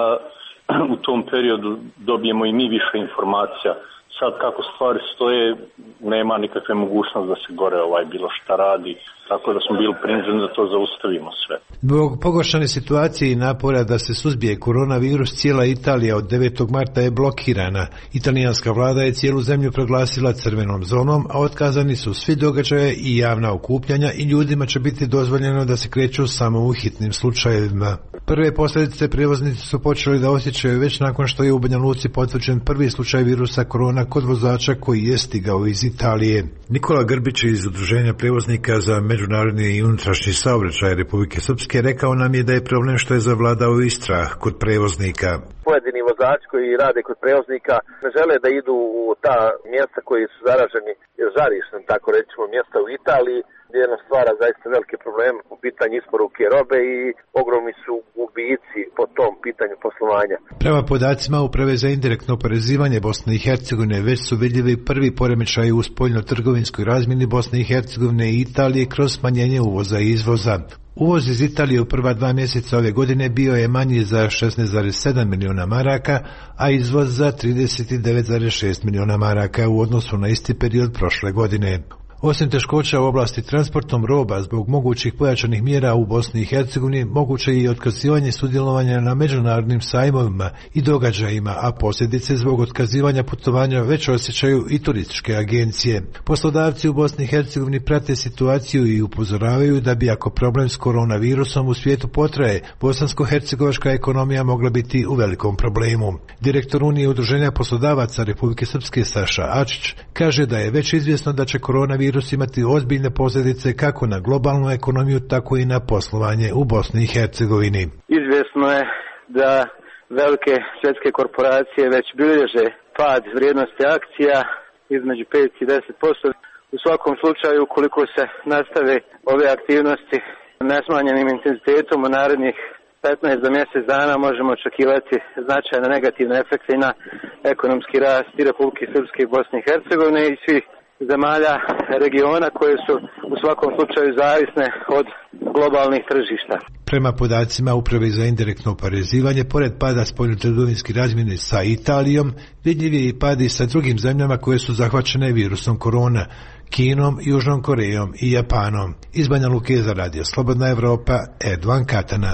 u tom periodu dobijemo i mi više informacija. Sad kako stvari stoje, nema nikakve mogućnosti da se gore ovaj bilo šta radi, tako da smo bili prinuđeni da to zaustavimo sve. Zbog pogoršane situacije i napora da se suzbije koronavirus, cijela Italija od devetog marta je blokirana. Italijanska vlada je cijelu zemlju proglasila crvenom zonom, a otkazani su svi događaje i javna okupljanja i ljudima će biti dozvoljeno da se kreću samo u hitnim slučajevima. Prve posljedice prijevoznici su počeli da osjećaju već nakon što je u Banja Luci potvrđen prvi slučaj virusa korona kod vozača koji je stigao iz Italije. Nikola Grbić iz Udruženja prijevoznika za međunarodni i unutrašnji saobraćaj Republike Srpske rekao nam je da je problem što je zavladao i strah kod prijevoznika. Pojedini vozači koji rade kod prijevoznika ne žele da idu u ta mjesta koji su zaraženi žarištem, tako rećemo, mjesta u Italiji, gdje nam stvara zaista velike probleme po pitanju isporuke robe i ogromni su gubici po tom pitanju poslovanja. Prema podacima Uprave za indirektno oporezivanje Bosne i Hercegovine već su vidljivi prvi poremećaji u spoljno-trgovinskoj razmjeni Bosne i Hercegovine i Italije kroz smanjenje uvoza i izvoza. Uvoz iz Italije u prva dva mjeseca ove godine bio je manji za šesnaest zarez sedam milijuna maraka, a izvoz za trideset devet zarez šest milijuna maraka u odnosu na isti period prošle godine. Osim teškoća u oblasti transportom roba zbog mogućih pojačanih mjera u Bosni i Hercegovini, moguće je i otkazivanje sudjelovanja na međunarodnim sajmovima i događajima, a posljedice zbog otkazivanja putovanja već osjećaju i turističke agencije. Poslodavci u Bosni i Hercegovini prate situaciju i upozoravaju da bi ako problem s koronavirusom u svijetu potraje, bosansko-hercegovačka ekonomija mogla biti u velikom problemu. Direktor Unije udruženja poslodavaca Republike Srpske Saša Ačić kaže da je već izvjesno da će koronavirus virus imati ozbiljne posljedice kako na globalnu ekonomiju, tako i na poslovanje u Bosni i Hercegovini. Izvjesno je da velike svjetske korporacije već bilježe pad vrijednosti akcija između pet i deset posto. U svakom slučaju, ukoliko se nastave ove aktivnosti nesmanjenim intenzitetom u narednih petnaest do mjesec dana, možemo očekivati značajne negativne efekte na ekonomski rast i Republike Srpske i Bosne i Hercegovine i svih zemalja regiona koje su u svakom slučaju zavisne od globalnih tržišta. Prema podacima Uprave za indirektno oporezivanje, pored pada spoljnotrgovinske razmjene sa Italijom, vidljiv je i pad i sa drugim zemljama koje su zahvaćene virusom korona, Kinom, Južnom Korejom i Japanom. Iz Banja Luke za Radio Slobodna Evropa, Erdoan Katana.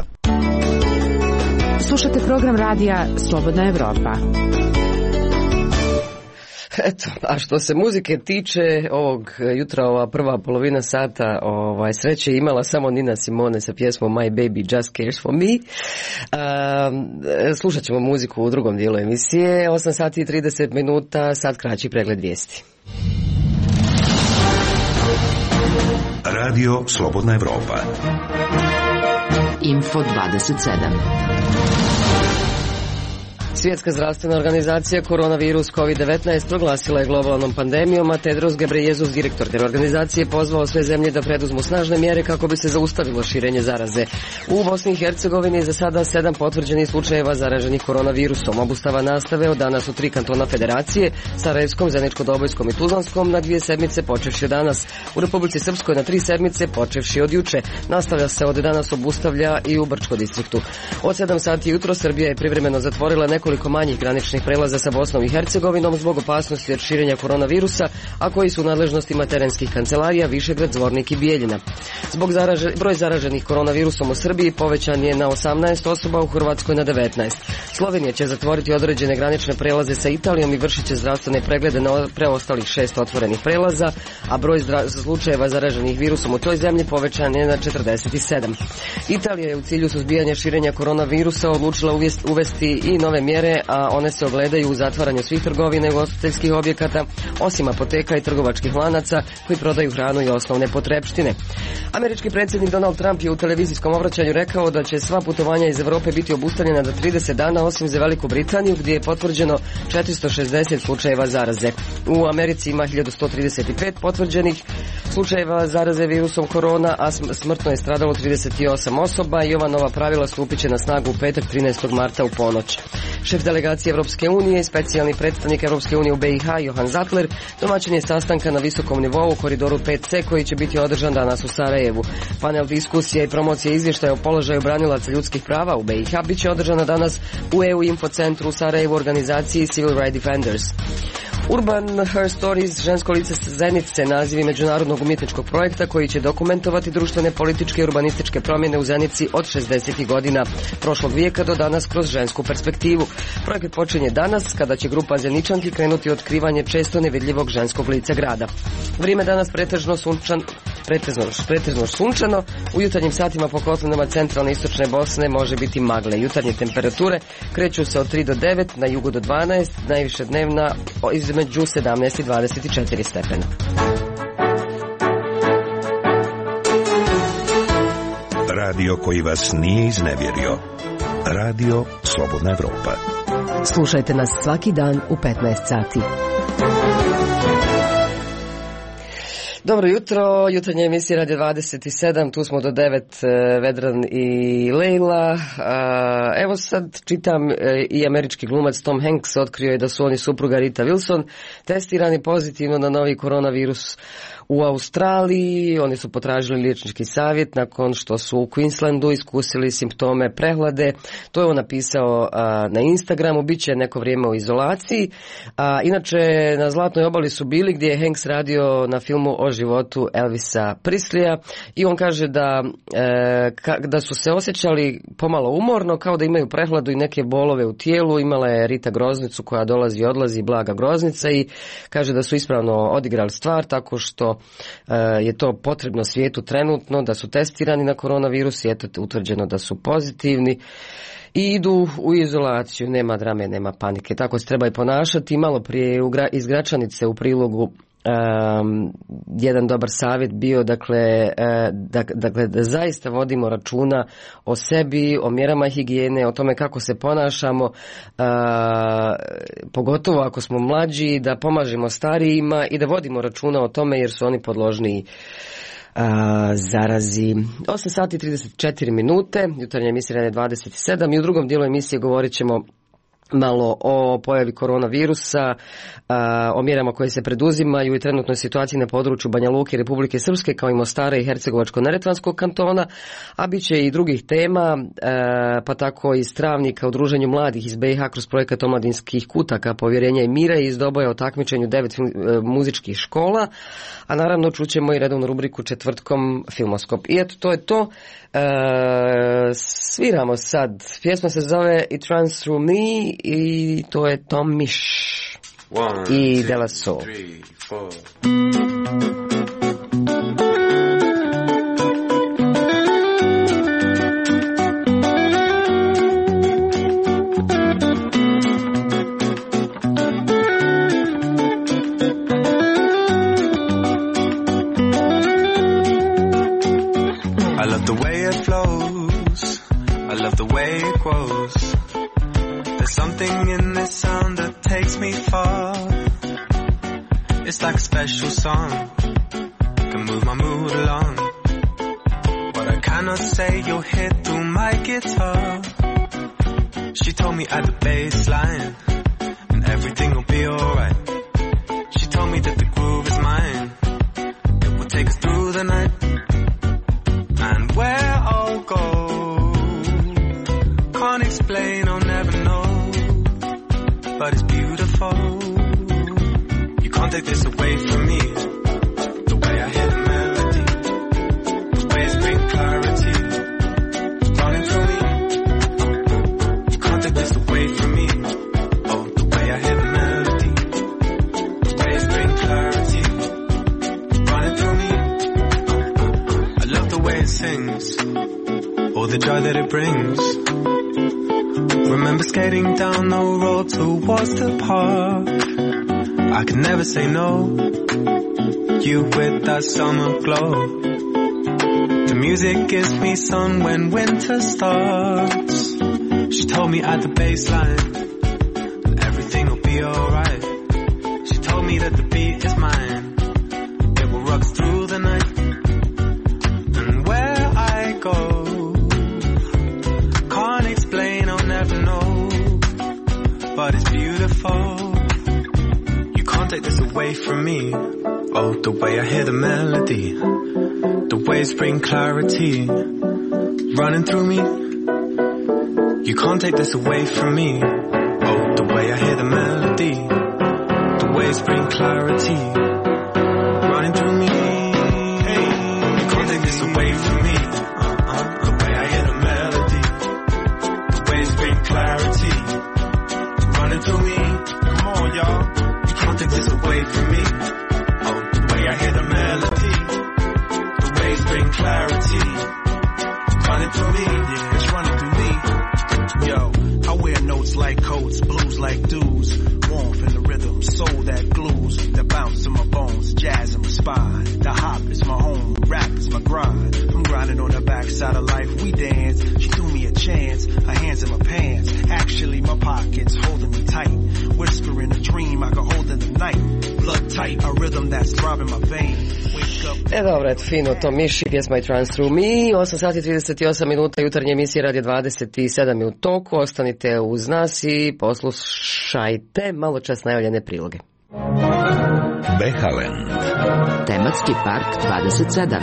Slušate program radija Slobodna Evropa. Eto, a što se muzike tiče, ovog jutra ova prva polovina sata ovaj, sreće imala samo Nina Simone sa pjesmom My Baby Just Cares For Me. Um, slušat ćemo muziku u drugom dijelu emisije, osam sati i trideset minuta, sad kraći pregled vijesti. Radio Slobodna Evropa. Info dvadeset sedam. Svjetska zdravstvena organizacija koronavirus kovid devetnaest proglasila je globalnom pandemijom, a Tedros Ghebreyesus, direktor te organizacije, pozvao sve zemlje da preduzmu snažne mjere kako bi se zaustavilo širenje zaraze. U Bosni i Hercegovini za sada sedam potvrđenih slučajeva zaraženih koronavirusom. Obustava nastave od danas u tri kantona federacije, Sarajevskom, Zeničko-Dobojskom i Tuzlanskom, na dvije sedmice počevši od danas. U Republici Srpskoj na tri sedmice počevši od juče. Nastavlja se od danas obustavlja i u Brčko distriktu. Od sedam sati jutro Srbija je privremeno zatvorila nekoliko manjih graničnih prelaza sa Bosnom i Hercegovinom zbog opasnosti od širenja koronavirusa, a koji su u nadležnostima terenskih kancelarija Višegrad, Zvornik i Bijeljina. Zbog zaraže, broj zaraženih koronavirusom u Srbiji povećan je na osamnaest osoba, u Hrvatskoj na devetnaest. Slovenija će zatvoriti određene granične prelaze sa Italijom i vršit će zdravstvene preglede na preostalih šest otvorenih prelaza, a broj slučajeva zaraženih virusom u toj zemlji povećan je na četrdeset sedam. Italija je u cilju suzbijanja širenja koronavirusa odlučila uvesti i nove mjere, a one se ogledaju u zatvaranju svih trgovina i ugostiteljskih objekata, osim apoteka i trgovačkih lanaca koji prodaju hranu i osnovne potrepštine. Američki predsjednik Donald Trump je u televizijskom obraćanju rekao da će sva putovanja iz Europe biti obustavljena za trideset dana, osim za Veliku Britaniju, gdje je potvrđeno četiristo šezdeset slučajeva zaraze. U Americi ima hiljadu sto trideset pet potvrđenih slučajeva zaraze virusom korona, a smrtno je stradalo trideset osam osoba i ova nova pravila stupit će na snagu u petak trinaestog marta u ponoć. Šef delegacije Europske unije i specijalni predstavnik Europske unije u B i H Johan Zatler domaćin je sastanka na visokom nivou u koridoru pet C koji će biti održan danas u Sarajevu. Panel diskusija i promocija izvještaja o položaju branilaca ljudskih prava u B i H bit će održana danas u E U Info centru u Sarajevu organizaciji Civil Rights Defenders. Urban Her Stories, žensko lice Zenice, nazivi međunarodnog umjetničkog projekta koji će dokumentovati društvene, političke i urbanističke promjene u Zenici od šezdesetih godina prošlog vijeka do danas kroz žensku perspektivu. Projekat počinje danas kada će grupa Zeničanki krenuti otkrivanje često nevidljivog ženskog lica grada. Vrijeme danas pretežno sunčan, pretežno, pretežno sunčano, u jutarnjim satima po kotlinama centralne i istočne Bosne može biti magle. Jutarnje temperature kreću se od tri do devet, na jugu do dvanaest, najviše dnevna između sedamnaest i dvadeset četiri stepena. Radio koji vas nije iznevjerio. Radio Slobodna Evropa. Slušajte nas svaki dan u petnaest sati. Dobro jutro, jutarnje emisije Radio dvadeset sedam, tu smo do devet, Vedran i Lejla. Evo sad čitam, i američki glumac Tom Hanks otkrio je da su oni supruga Rita Wilson testirani pozitivno na novi koronavirus u Australiji. Oni su potražili liječnički savjet nakon što su u Queenslandu iskusili simptome prehlade. To je on napisao a, na Instagramu, bit će neko vrijeme u izolaciji. A, inače, na Zlatnoj obali su bili gdje je Hanks radio na filmu o životu Elvisa Prisleya i on kaže da, e, ka, da su se osjećali pomalo umorno, kao da imaju prehladu i neke bolove u tijelu. Imala je Rita groznicu koja dolazi i odlazi, blaga groznica, i kaže da su ispravno odigrali stvar tako što je to potrebno svijetu trenutno, da su testirani na koronavirus i eto utvrđeno da su pozitivni i idu u izolaciju. Nema drame, nema panike, tako se treba i ponašati. Malo prije iz Gračanice u prilogu Um, jedan dobar savjet bio, dakle, uh, da, dakle da zaista vodimo računa o sebi, o mjerama higijene, o tome kako se ponašamo, uh, pogotovo ako smo mlađi, da pomažemo starijima i da vodimo računa o tome jer su oni podložniji uh, zarazi. osam sati i trideset četiri minute, jutarnja emisija je dvadeset sedam i u drugom dijelu emisije govorit ćemo malo o pojavi koronavirusa, o mjerama koje se preduzimaju i trenutnoj situaciji na području Banja Luke i Republike Srpske, kao i Mostara i Hercegovačko-neretvanskog kantona, a bit će i drugih tema, pa tako i Stravnika, udruženju mladih iz B i H kroz projekat omladinskih kutaka povjerenja i mira i iz Doboja o takmičenju devet muzičkih škola, a naravno čućemo i redovnu rubriku četvrtkom Filmoskop. I eto, to je to. Sviramo sad. Pjesma se zove It Runs Through Me i to je Tom Misch i De La Soul. I love the way it flows, I love the way it grows. There's something in this sound that takes me far. It's like a special song, can move my mood along. What I cannot say you'll hear through my guitar. She told me at the bass line, and everything will be alright. She told me that the groove is mine, it will take us through the night. And where I'll go, can't explain, I'll never know, but it's beautiful. You can't take this away from me. The way I hear the melody, the way it's bring clarity, running through me. You can't take this away from me. Oh, the way I hear the melody, the way it's bring clarity, running through me. I love the way it sings, all the joy that it brings. Remember skating down the road towards the park. I could never say no, you with that summer glow. The music gives me sun when winter starts. She told me at the baseline that everything will be alright. She told me that the beat is mine, it will rock us through the night. And where I go, can't explain, I'll never know, but it's beautiful. You can't take this away from me. Oh, the way I hear the melody, the waves bring clarity, running through me. You can't take this away from me. Oh, the way I hear the melody, the waves bring clarity, running through me. Hey, you can't take this away from me. Uh-uh. The way I hear the melody, the waves bring clarity, running through me. Come on, y'all. You can't take this away from me. Oh, the way I hear the melody, the waves bring clarity, running through me. Yeah, it's running through me. Yo, I wear notes like coats, blues like dudes, warmth in the rhythm, soul that glues, that bounce in my bones, jazz in my spine. The hop is my home, rap is my grind. I'm grinding on the backside of life, we dance. She threw me a chance, her hands in my pants. Actually, my pockets holding me tight. Whispering a dream I can hold in the night. Blood tight, a rhythm that's throbbing my vein. E dobro, eto, fino to Miši, pjesma i Trans Through Me, osam sati trideset osam minuta, jutarnje emisije Radio dvadeset sedam je u toku, ostanite uz nas i poslušajte malo čas najavljene priloge. Behalen. Tematski park dvadeset sedam.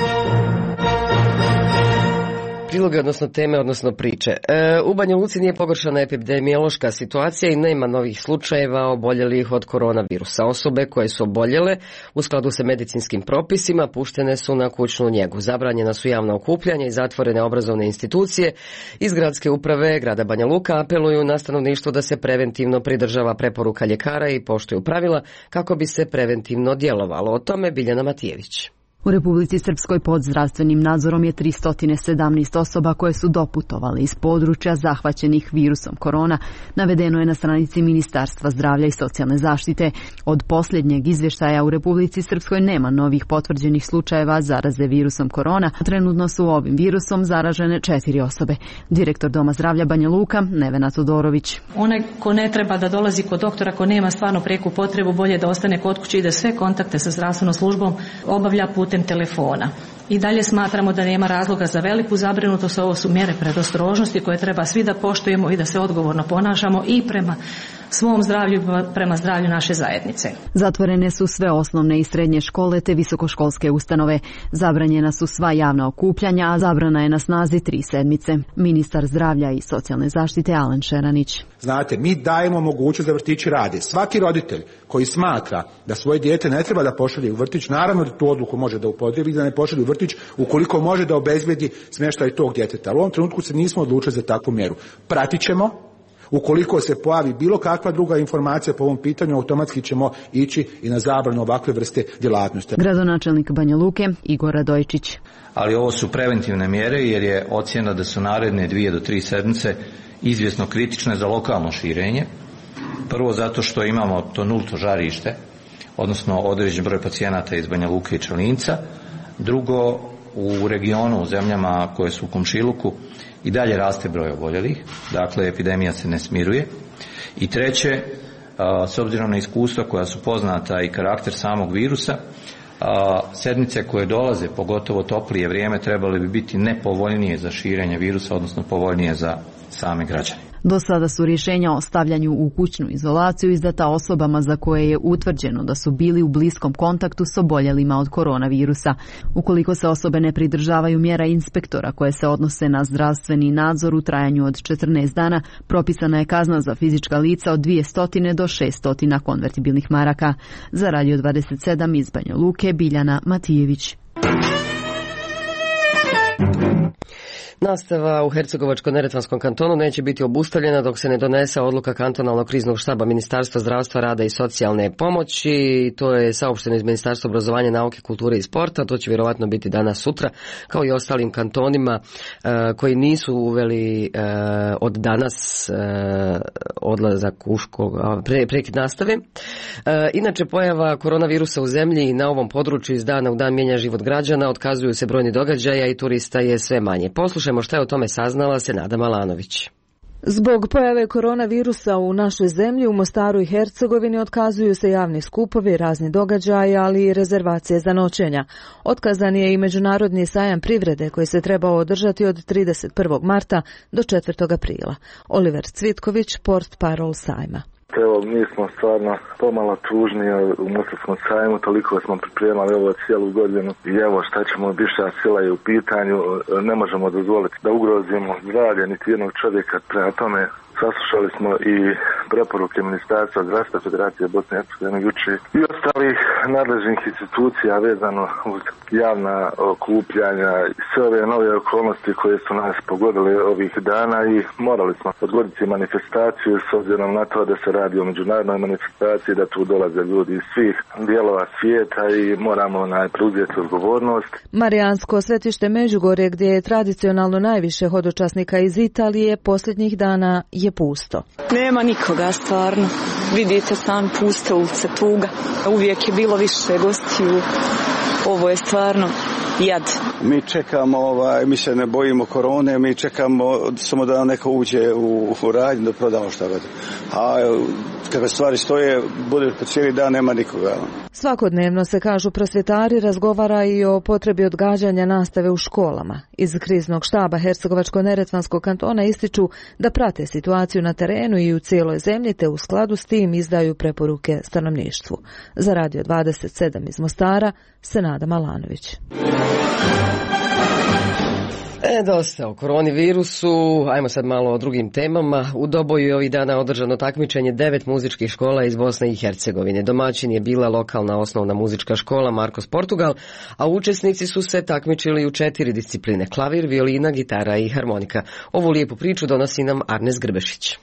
Priloge, odnosno teme, odnosno priče. E, u Banja Luci nije pogoršana epidemiološka situacija i nema novih slučajeva oboljelih od koronavirusa. Osobe koje su oboljele u skladu sa medicinskim propisima puštene su na kućnu njegu. Zabranjena su javna okupljanja i zatvorene obrazovne institucije. Iz gradske uprave grada Banja Luka apeluju na stanovništvo da se preventivno pridržava preporuka ljekara i poštuju pravila kako bi se preventivno djelovalo. O tome Biljana Matijević. U Republici Srpskoj pod zdravstvenim nadzorom je tristo sedamnaest osoba koje su doputovali iz područja zahvaćenih virusom korona, navedeno je na stranici Ministarstva zdravlja i socijalne zaštite. Od posljednjeg izvještaja u Republici Srpskoj nema novih potvrđenih slučajeva zaraze virusom korona. Trenutno su ovim virusom zaražene četiri osobe. Direktor Doma zdravlja Banja Luka, Nevena Todorović. Onaj ko ne treba da dolazi kod doktora, ko nema stvarno preku potrebu, bolje da ostane kod kuće i da sve kontakte sa zdravstvenom službom obavlja putem telefona. I dalje smatramo da nema razloga za veliku zabrinutost, ovo su mjere predostrožnosti koje treba svi da poštujemo i da se odgovorno ponašamo i prema svom zdravlju, prema zdravlju naše zajednice. Zatvorene su sve osnovne i srednje škole te visokoškolske ustanove. Zabranjena su sva javna okupljanja, a zabrana je na snazi tri sedmice. Ministar zdravlja i socijalne zaštite Alen Šeranić. Znate, mi dajemo mogućnost da vrtići rade. Svaki roditelj koji smatra da svoje dijete ne treba da pošalje u vrtić, naravno da tu odluku može da upotrebi, da ne pošalje u vrtić ukoliko može da obezbedi smještaj tog djeteta. Ali u ovom trenutku se nismo odlučili za takvu mjeru. Pratit ćemo. Ukoliko se pojavi bilo kakva druga informacija po ovom pitanju, automatski ćemo ići i na zabranu ovakve vrste djelatnosti. Gradonačelnik Banja Luke Igor Radojčić. Ali ovo su preventivne mjere jer je ocjena da su naredne dvije do tri sedmice izvjesno kritične za lokalno širenje. Prvo zato što imamo to nulto žarište, odnosno određen broj pacijenata iz Banja Luke i Čelinca. Drugo, u regionu, u zemljama koje su u komšiluku, i dalje raste broj oboljelih, dakle epidemija se ne smiruje. I treće, s obzirom na iskustva koja su poznata i karakter samog virusa, sedmice koje dolaze, pogotovo toplije vrijeme, trebali bi biti nepovoljnije za širenje virusa, odnosno povoljnije za same građane. Do sada su rješenja o stavljanju u kućnu izolaciju izdata osobama za koje je utvrđeno da su bili u bliskom kontaktu s oboljelima od koronavirusa. Ukoliko se osobe ne pridržavaju mjera inspektora koje se odnose na zdravstveni nadzor u trajanju od četrnaest dana, propisana je kazna za fizička lica od dvjesto do šesto konvertibilnih maraka. Za Radio dvadeset sedam iz Banja Luke, Biljana Matijević. Nastava u Hercegovačko-neretvanskom kantonu neće biti obustavljena dok se ne donese odluka kantonalnog kriznog štaba Ministarstva zdravstva, rada i socijalne pomoći. To je saopšteno iz Ministarstva obrazovanja, nauke, kulture i sporta. To će vjerovatno biti danas sutra, kao i ostalim kantonima e, koji nisu uveli e, od danas e, odlazak u školu, pre, prekid nastave. E, inače, pojava koronavirusa u zemlji i na ovom području iz dana u dan mijenja život građana, otkazuju se brojni događaja i turista je sve manje. Poslušajmo šta je o tome saznala Senada Malanović. Zbog pojave koronavirusa u našoj zemlji, u Mostaru i Hercegovini otkazuju se javni skupovi, razni događaji, ali i rezervacije za noćenja. Otkazan je i Međunarodni sajam privrede koji se trebao održati od trideset prvog marta do četvrtog aprila. Oliver Cvitković, portparol sajma. Evo, mi smo stvarno pomalo tužni u Mostarskom sajmu, toliko smo pripremali ovo cijelu godinu i evo šta ćemo, viša sila je u pitanju, ne možemo dozvoliti da ugrozimo zdravlje niti jednog čovjeka. Prema tome saslušali smo i preporuke Ministarstva zdravstva Federacije Bosne i Hercegovine jučer i ostalih nadležnih institucija vezano uz javna okupljanja i sve ove nove okolnosti koje su nas pogodile ovih dana i morali smo odgoditi manifestaciju s obzirom na to da se radi o međunarodnoj manifestaciji, da tu dolaze ljudi iz svih dijelova svijeta i moramo preuzeti odgovornost. Marijansko svetište Međugorje, gdje je tradicionalno najviše hodočasnika iz Italije, posljednjih dana je pusto. Nema nikoga stvarno. Vidite sami, puste ulice, tuga. Uvijek je bilo više gostiju. Ovo je stvarno jad. Mi čekamo, ovaj, mi se ne bojimo korone, mi čekamo samo da neko uđe u, u radnju da prodamo šta god. A kada stvari stoje, bude po cijeli dan, nema nikoga. Svakodnevno, se kažu prosvjetari, razgovara i o potrebi odgađanja nastave u školama. Iz kriznog štaba Hercegovačko-neretvanskog kantona ističu da prate situaciju na terenu i u cijeloj zemlji, te u skladu s tim izdaju preporuke stanovništvu. Za Radio dvadeset sedam iz Mostara, Senada Malanović. E, dosta o koronavirusu, ajmo sad malo o drugim temama. U Doboju je ovih dana održano takmičenje devet muzičkih škola iz Bosne i Hercegovine. Domaćin je bila lokalna osnovna muzička škola Markos Portugal, a učesnici su se takmičili u četiri discipline: klavir, violina, gitara i harmonika. Ovu lijepu priču donosi nam Arnes Grbešić.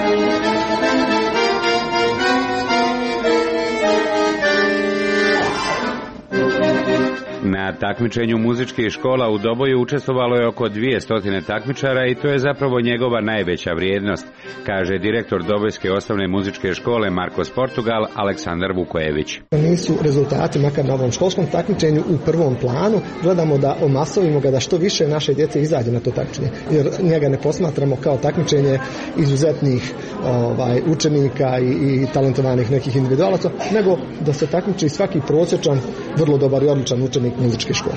Na takmičenju muzičkih škola u Doboju učestvovalo je oko dvjesto takmičara i to je zapravo njegova najveća vrijednost, kaže direktor Dobojske osnovne muzičke škole Markos Portugal Aleksandar Vukojević. Nisu rezultati, makar na ovom školskom takmičenju, u prvom planu. Gledamo da omasovimo ga, da što više naše djece izađe na to takmičenje, jer njega ne posmatramo kao takmičenje izuzetnih ovaj, učenika i, i talentovanih nekih individualaca, nego da se takmiči svaki prosječan, vrlo dobar i odličan učenik muzičke škole.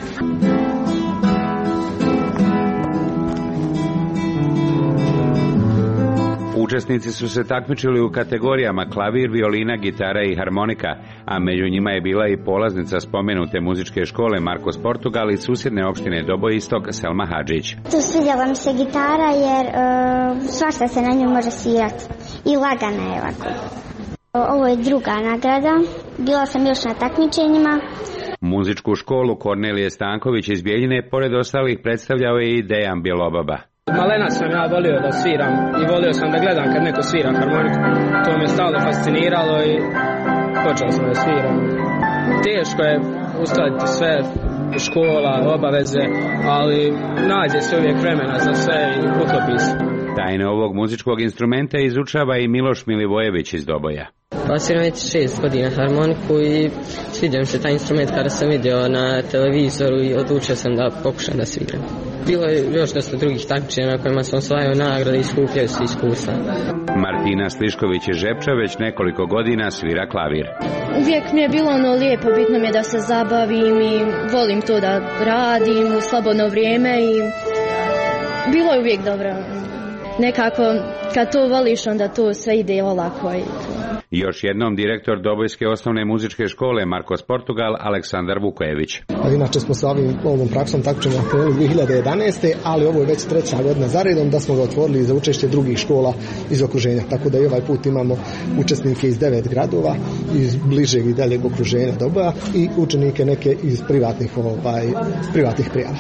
Učesnici su se takmičili u kategorijama klavir, violina, gitara i harmonika, a među njima je bila i polaznica spomenute muzičke škole Markos Portugal iz susjedne opštine Doboj Istok Selma Hadžić. Tu svidjela mi se gitara jer uh, svašta se na nju može svirati i lagana je ovako. Ovo je druga nagrada, bila sam još na takmičenjima. Muzičku školu Kornelije Stanković iz Bijeljine pored ostalih predstavljao je i Dejan Bjelobaba. Malena sam ja volio da sviram i volio sam da gledam kad neko svira harmoniku. To me stalno fasciniralo i počeo sam da sviram. Teško je uskladiti sve, škola, obaveze, ali nađe se uvijek vremena za sve i uklopi se. Tajne ovog muzičkog instrumenta izučava i Miloš Milivojević iz Doboja. Pa sviram već šest godina harmoniku i sviđa mi se taj instrument kada sam vidio na televizoru i odlučio sam da pokušam da sviram. Bilo je još dosta drugih takmičenja na kojima sam osvajao nagrade i skupljao se iskustva. Martina Slišković je Žepča već nekoliko godina svira klavir. Uvijek mi je bilo ono lijepo, bitno mi je da se zabavim i volim to da radim u slobodno vrijeme i bilo je uvijek dobro. Nekako kad to voliš onda to sve ide olako i to. Još jednom direktor Dobojske osnovne muzičke škole Markos Portugal Aleksandar Vukojević. Inače smo sa ovim, ovom praksom takmičenja krenuli dvije hiljade jedanaeste. ali ovo je već treća godina za redom da smo ga otvorili za učešće drugih škola iz okruženja. Tako da i ovaj put imamo učesnike iz devet gradova, iz bližeg i daljeg okruženja Doboja i učenike neke iz privatnih, ovaj, privatnih prijava.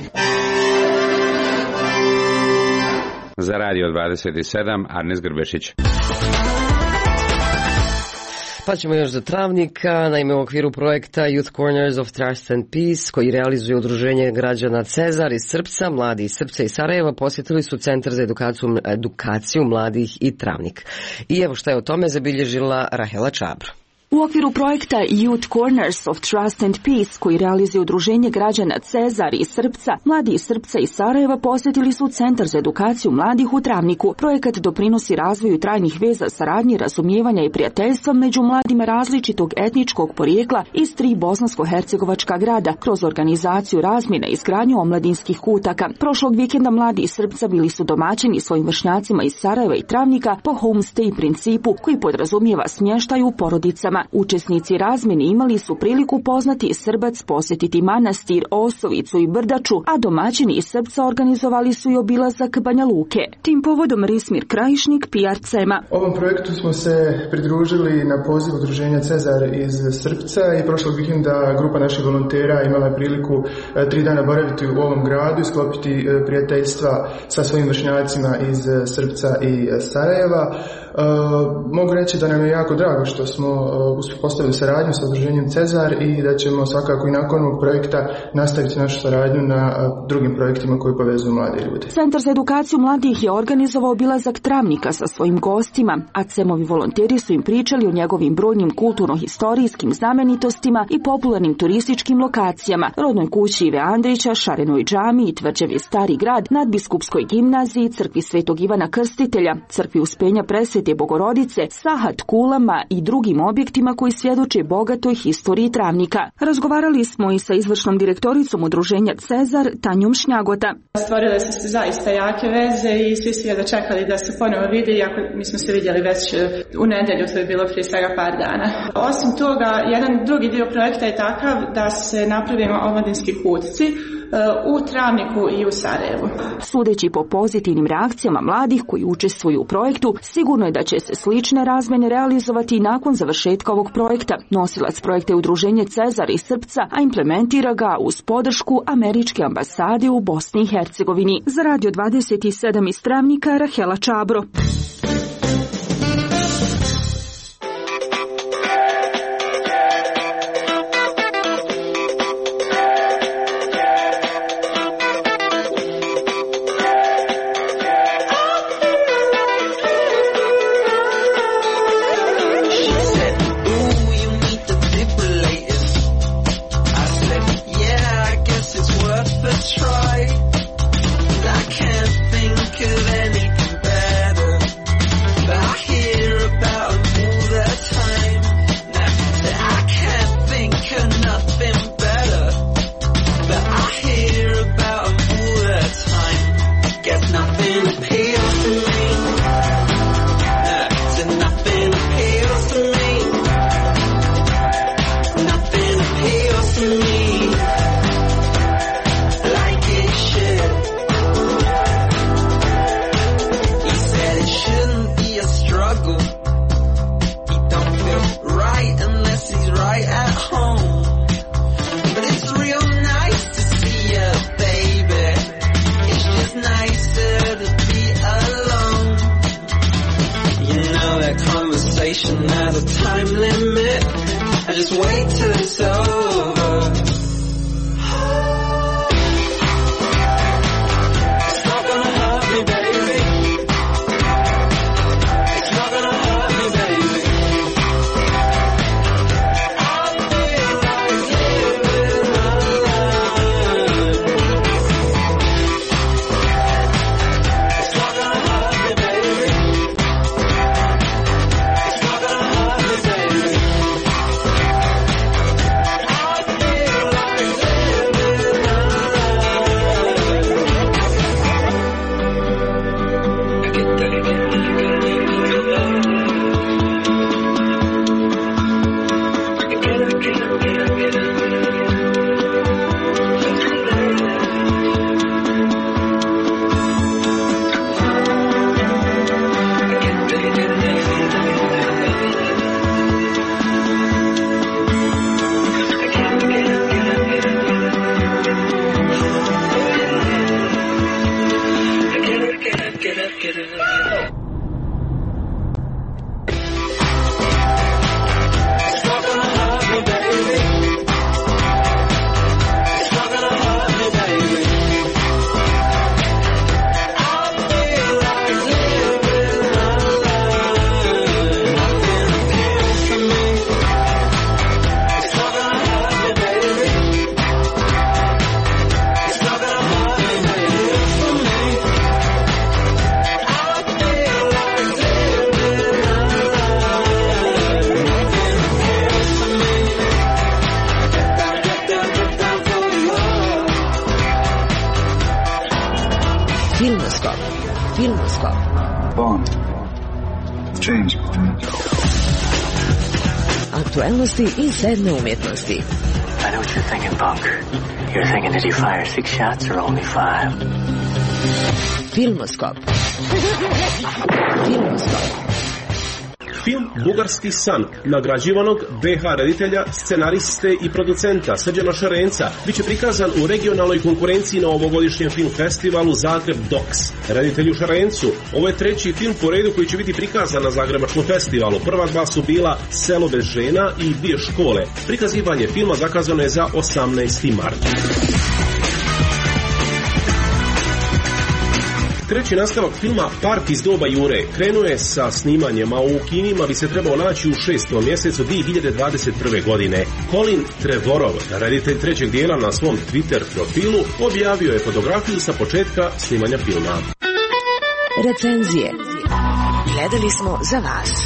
Za Radio dvadeset sedam, Arnes Grbešić. Pa ćemo još za Travnika, naime u okviru projekta Youth Corners of Trust and Peace, koji realizuje udruženje građana Cezar iz Srpca, mladi iz Srpca i Sarajeva, posjetili su Centar za edukaciju, edukaciju mladih i Travnik. I evo šta je o tome zabilježila Rahela Čabro. U okviru projekta Youth Corners of Trust and Peace, koji realizuje udruženje građana Cezar iz Srpca, mladi iz Srpca i Sarajeva posjetili su Centar za edukaciju mladih u Travniku. Projekat doprinosi razvoju trajnih veza, saradnje, razumijevanja i prijateljstva među mladima različitog etničkog porijekla iz tri bosansko-hercegovačka grada kroz organizaciju razmjene i izgradnju omladinskih kutaka. Prošlog vikenda mladi iz Srpca bili su domaćini svojim vršnjacima iz Sarajeva i Travnika po homestay principu koji podrazumijeva smještaj u porodicama. Učesnici razmjene imali su priliku poznati Srbac, posjetiti manastir, Osovicu i Brdaču, a domaćini iz Srpca organizovali su i obilazak Banja Luke. Tim povodom Rismir Krajišnik, P R Cema. Ovom projektu smo se pridružili na poziv udruženja Cezar iz Srpca i prošlog vikenda grupa naših volontera imala je priliku tri dana boraviti u ovom gradu i sklopiti prijateljstva sa svojim vršnjacima iz Srpca i Sarajeva. Mogu reći da nam je jako drago što smo uspostavili saradnju sa udruženjem Cezar i da ćemo svakako i nakon ovog projekta nastaviti našu saradnju na drugim projektima koji povezuju mlade ljude. Centar za edukaciju mladih je organizovao obilazak Travnika sa svojim gostima, a Cemovi volonteri su im pričali o njegovim brojnim kulturno-historijskim znamenitostima i popularnim turističkim lokacijama, rodnoj kući Ive Andrića, Šarenoj džamiji, Tvrđavi Stari grad, Nadbiskupskoj gimnaziji, crkvi Svetog Ivana Krstitelja, crkvi Uspenja Presvete Bogorodice, Sahat kulama i drugim objektima koji svjedoče bogatoj historiji Travnika. Razgovarali smo i sa izvršnom direktoricom udruženja Cezar, Tanjom Šnjagota. Stvorile su se zaista jake veze i svi su jedva čekali da se ponovo vidi, iako mi smo se vidjeli već u nedelju, to je bilo prije svega par dana. Osim toga, jedan drugi dio projekta je takav da se napravimo omladinski kutci u Travniku i u Sarajevu. Sudeći po pozitivnim reakcijama mladih koji učestvuju u projektu, sigurno je da će se slične razmjene realizovati i nakon završetka ovog projekta. Nosilac projekta je udruženje Cezar iz Srpca, a implementira ga uz podršku Američke ambasade u Bosni i Hercegovini. Za Radio dvadeset sedam iz Travnika, Rahela Čabro. Try. I can't think of anything better. Filmoskop. Filmoskop. Bond. James Bond. Aktuelnosti i sedme umjetnosti. I know what you're thinking, Bunk. You're thinking, did he fire six shots or only five? Filmoskop. Filmoskop. Film Bugarski san, nagrađivanog be ha reditelja, scenariste i producenta Srđana Šarenca, bit će prikazan u regionalnoj konkurenciji na ovogodišnjem film festivalu Zagreb Doks. Reditelju Šarencu, ovo je treći film po redu koji će biti prikazan na Zagrebačkom festivalu. Prva dva su bila Selo bez žena i Dvije škole. Prikazivanje filma zakazano je za osamnaesti mart. Treći nastavak filma Park iz doba Jure krenuo je sa snimanjem, a u kinima bi se trebao naći u šestom mjesecu dvije hiljade dvadeset prve. godine. Colin Trevorrow, reditelj trećeg dijela, na svom Twitter profilu objavio je fotografiju sa početka snimanja filma. Recenzije. Gledali smo za vas.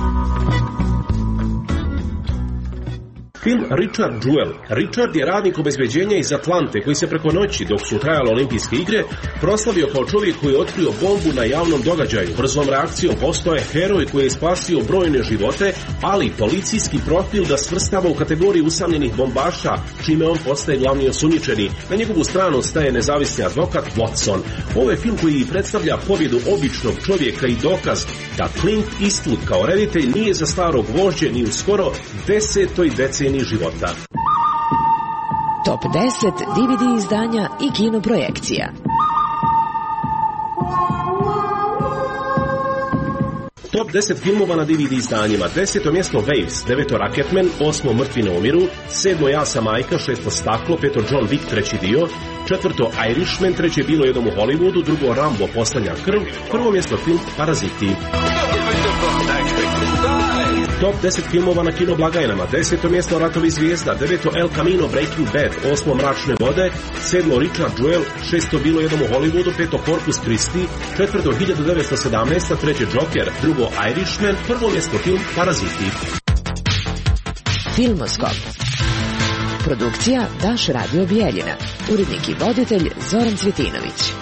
Film Richard Jewell. Richard je radnik obezbeđenja iz Atlante koji se preko noći, dok su trajale olimpijske igre, proslavio kao čovjek koji je otkrio bombu na javnom događaju. Brzom reakcijom postao je heroj koji je spasio brojne živote, ali policijski profil da svrstava u kategoriju usamljenih bombaša, čime on postaje glavni osumnjičeni. Na njegovu stranu staje nezavisni advokat Watson. Ovo je film koji predstavlja pobjedu običnog čovjeka i dokaz da Clint Eastwood kao reditelj nije za starog vožđe ni u skoro desetoj deceniji života. Top deset D V D izdanja i kinoprojekcija. Top deset filmova na D V D izdanjima. Deseto mjesto Waves, deveto Rocketman, osmo Mrtvi ne umiru, sedmo Ja sam majka, šesto Staklo, peto John Wick, treći dio, četvrto Irishman, treće Bilo jednom u Hollywoodu, drugo Rambo, Poslednja krv, prvo mjesto film Paraziti. Top deset filmova na kino blagajnama. Deseto mjesto Ratovi zvijezda, deveto El Camino Breaking Bad, osmo Mračne vode, sedmo Richard Jewell, šesto Bilo jednom u Hollywoodu, peto Corpus Christi, četvrto hiljadu devetsto sedamnaesta. treće Joker, drugo Irishman, prvo mjesto film Paraziti. Filmoskop. Produkcija Daš Radio Bijeljina. Urednik i voditelj Zoran Cvjetinović.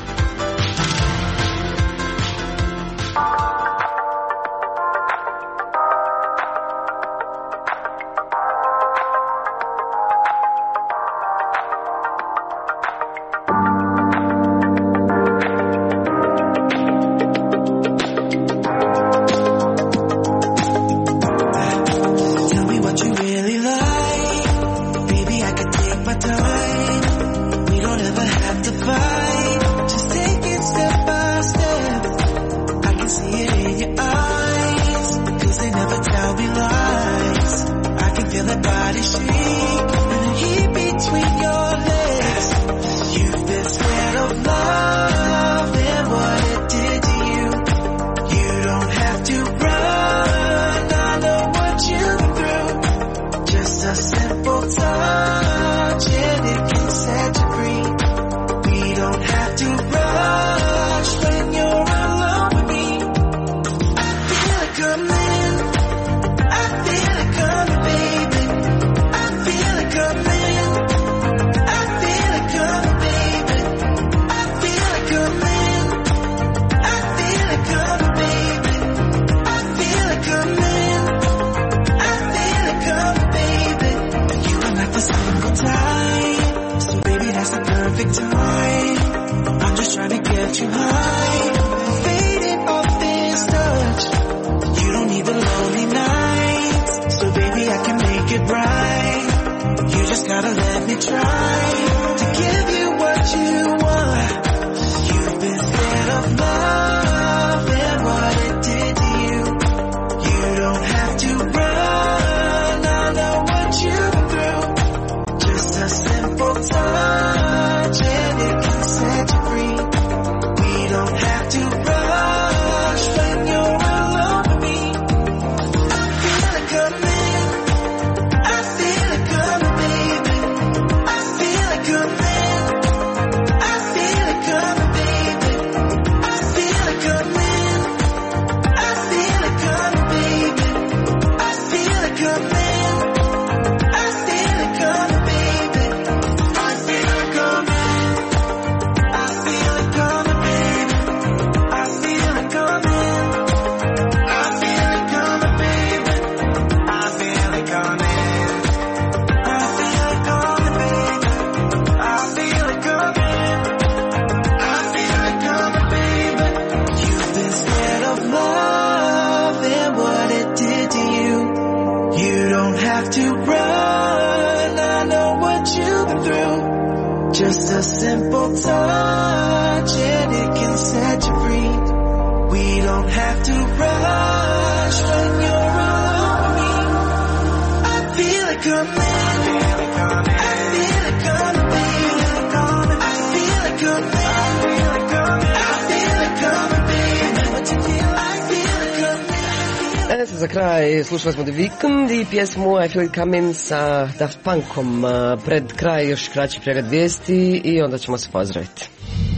Just a simple touch and it can set you free. We don't have to rush when you're alone with me. I feel it coming. I feel it coming. I feel it coming, baby. I feel it coming. I feel it coming. I feel it coming, baby. What you feel, I feel it coming. Eto, za kraj slušali smo The Weeknd i pjesmu I Feel It Coming sa Daft Punkom. Pred kraj još kraći pregled vijesti i onda ćemo se pozdraviti.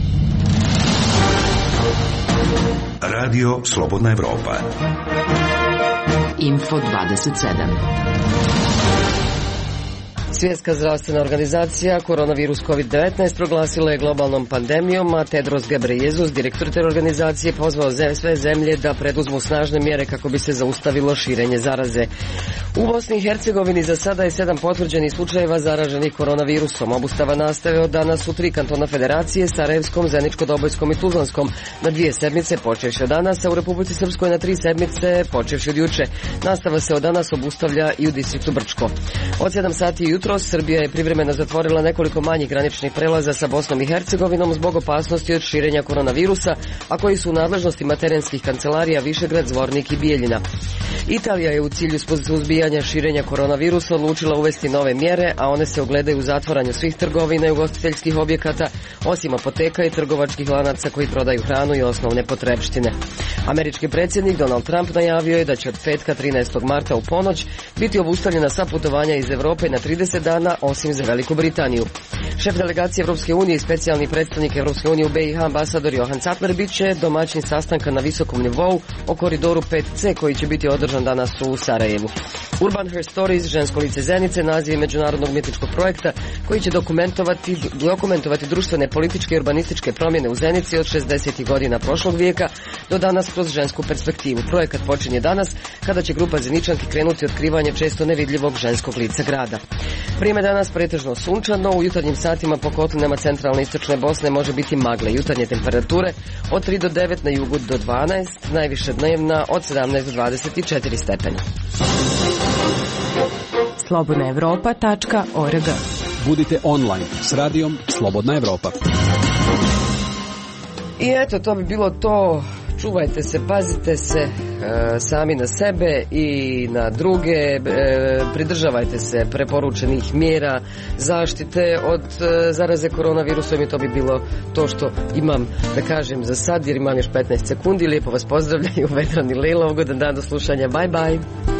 Radio Slobodna Evropa. Info dvadeset sedam. Svjetska zdravstvena organizacija koronavirus kovid devetnaest proglasila je globalnom pandemijom, a Tedros Ghebreyesus, direktor te organizacije, pozvao sve zemlje da preduzmu snažne mjere kako bi se zaustavilo širenje zaraze. U Bosni i Hercegovini za sada je sedam potvrđenih slučajeva zaraženih koronavirusom. Obustava nastave od danas u tri kantona federacije, Sarajevskom, Zeničko-Dobojskom i Tuzlanskom, na dvije sedmice počevši od danas, a u Republici Srpskoj na tri sedmice počevši od juče. Nastava se od danas obustavlja i u distriktu Brčko. Od sedam sati jutro Srbija je privremeno zatvorila nekoliko manjih graničnih prelaza sa Bosnom i Hercegovinom zbog opasnosti od širenja koronavirusa, a koji su u nadležnostima terenskih kancelarija Višegrad, Zvornik i Bijeljina. Italija je u cilju suzbijanja širenja koronavirusa odlučila uvesti nove mjere, a one se ogledaju u zatvaranju svih trgovina i ugostiteljskih objekata, osim apoteka i trgovačkih lanaca koji prodaju hranu i osnovne potrepštine. Američki predsjednik Donald Trump najavio je da će od petka trinaestog marta u ponoć biti obustavljena sva putovanja iz Europe na trideset dana, osim za Veliku Britaniju. Šef delegacije Evropske unije i specijalni predstavnik Evropske unije u B i H ambasador Johan Cutler bit će domaćin sastanka na visokom nivou o koridoru pet ce koji će biti održan danas u Sarajevu. Urban Her Stories, žensko lice Zenice, naziv međunarodnog umjetničkog projekta koji će dokumentovati, dokumentovati društvene, političke i urbanističke promjene u Zenici od šezdesetih godina prošlog vijeka do danas kroz žensku perspektivu. Projekat počinje danas kada će grupa Zeničanki krenuti otkrivanje često nevidljivog ženskog lica grada. Vrijeme danas pretežno sunčano, u jutarnjim satima po kotlinama centralne i istočne Bosne može biti magle. Jutarnje temperature od tri do devet, na jugu do dvanaest, najviše dnevna od sedamnaest do dvadeset četiri stepena. slobodna evropa tačka org. Budite online s radijom Slobodna Evropa. I eto, to bi bilo to. Čuvajte se, pazite se e, sami na sebe i na druge, e, pridržavajte se preporučenih mjera zaštite od e, zaraze koronavirusom i to bi bilo to što imam da kažem za sad jer imam još petnaest sekundi. Lijepo vas pozdravljaju Vedran i Lejla, ugodan dan do slušanja, bye bye.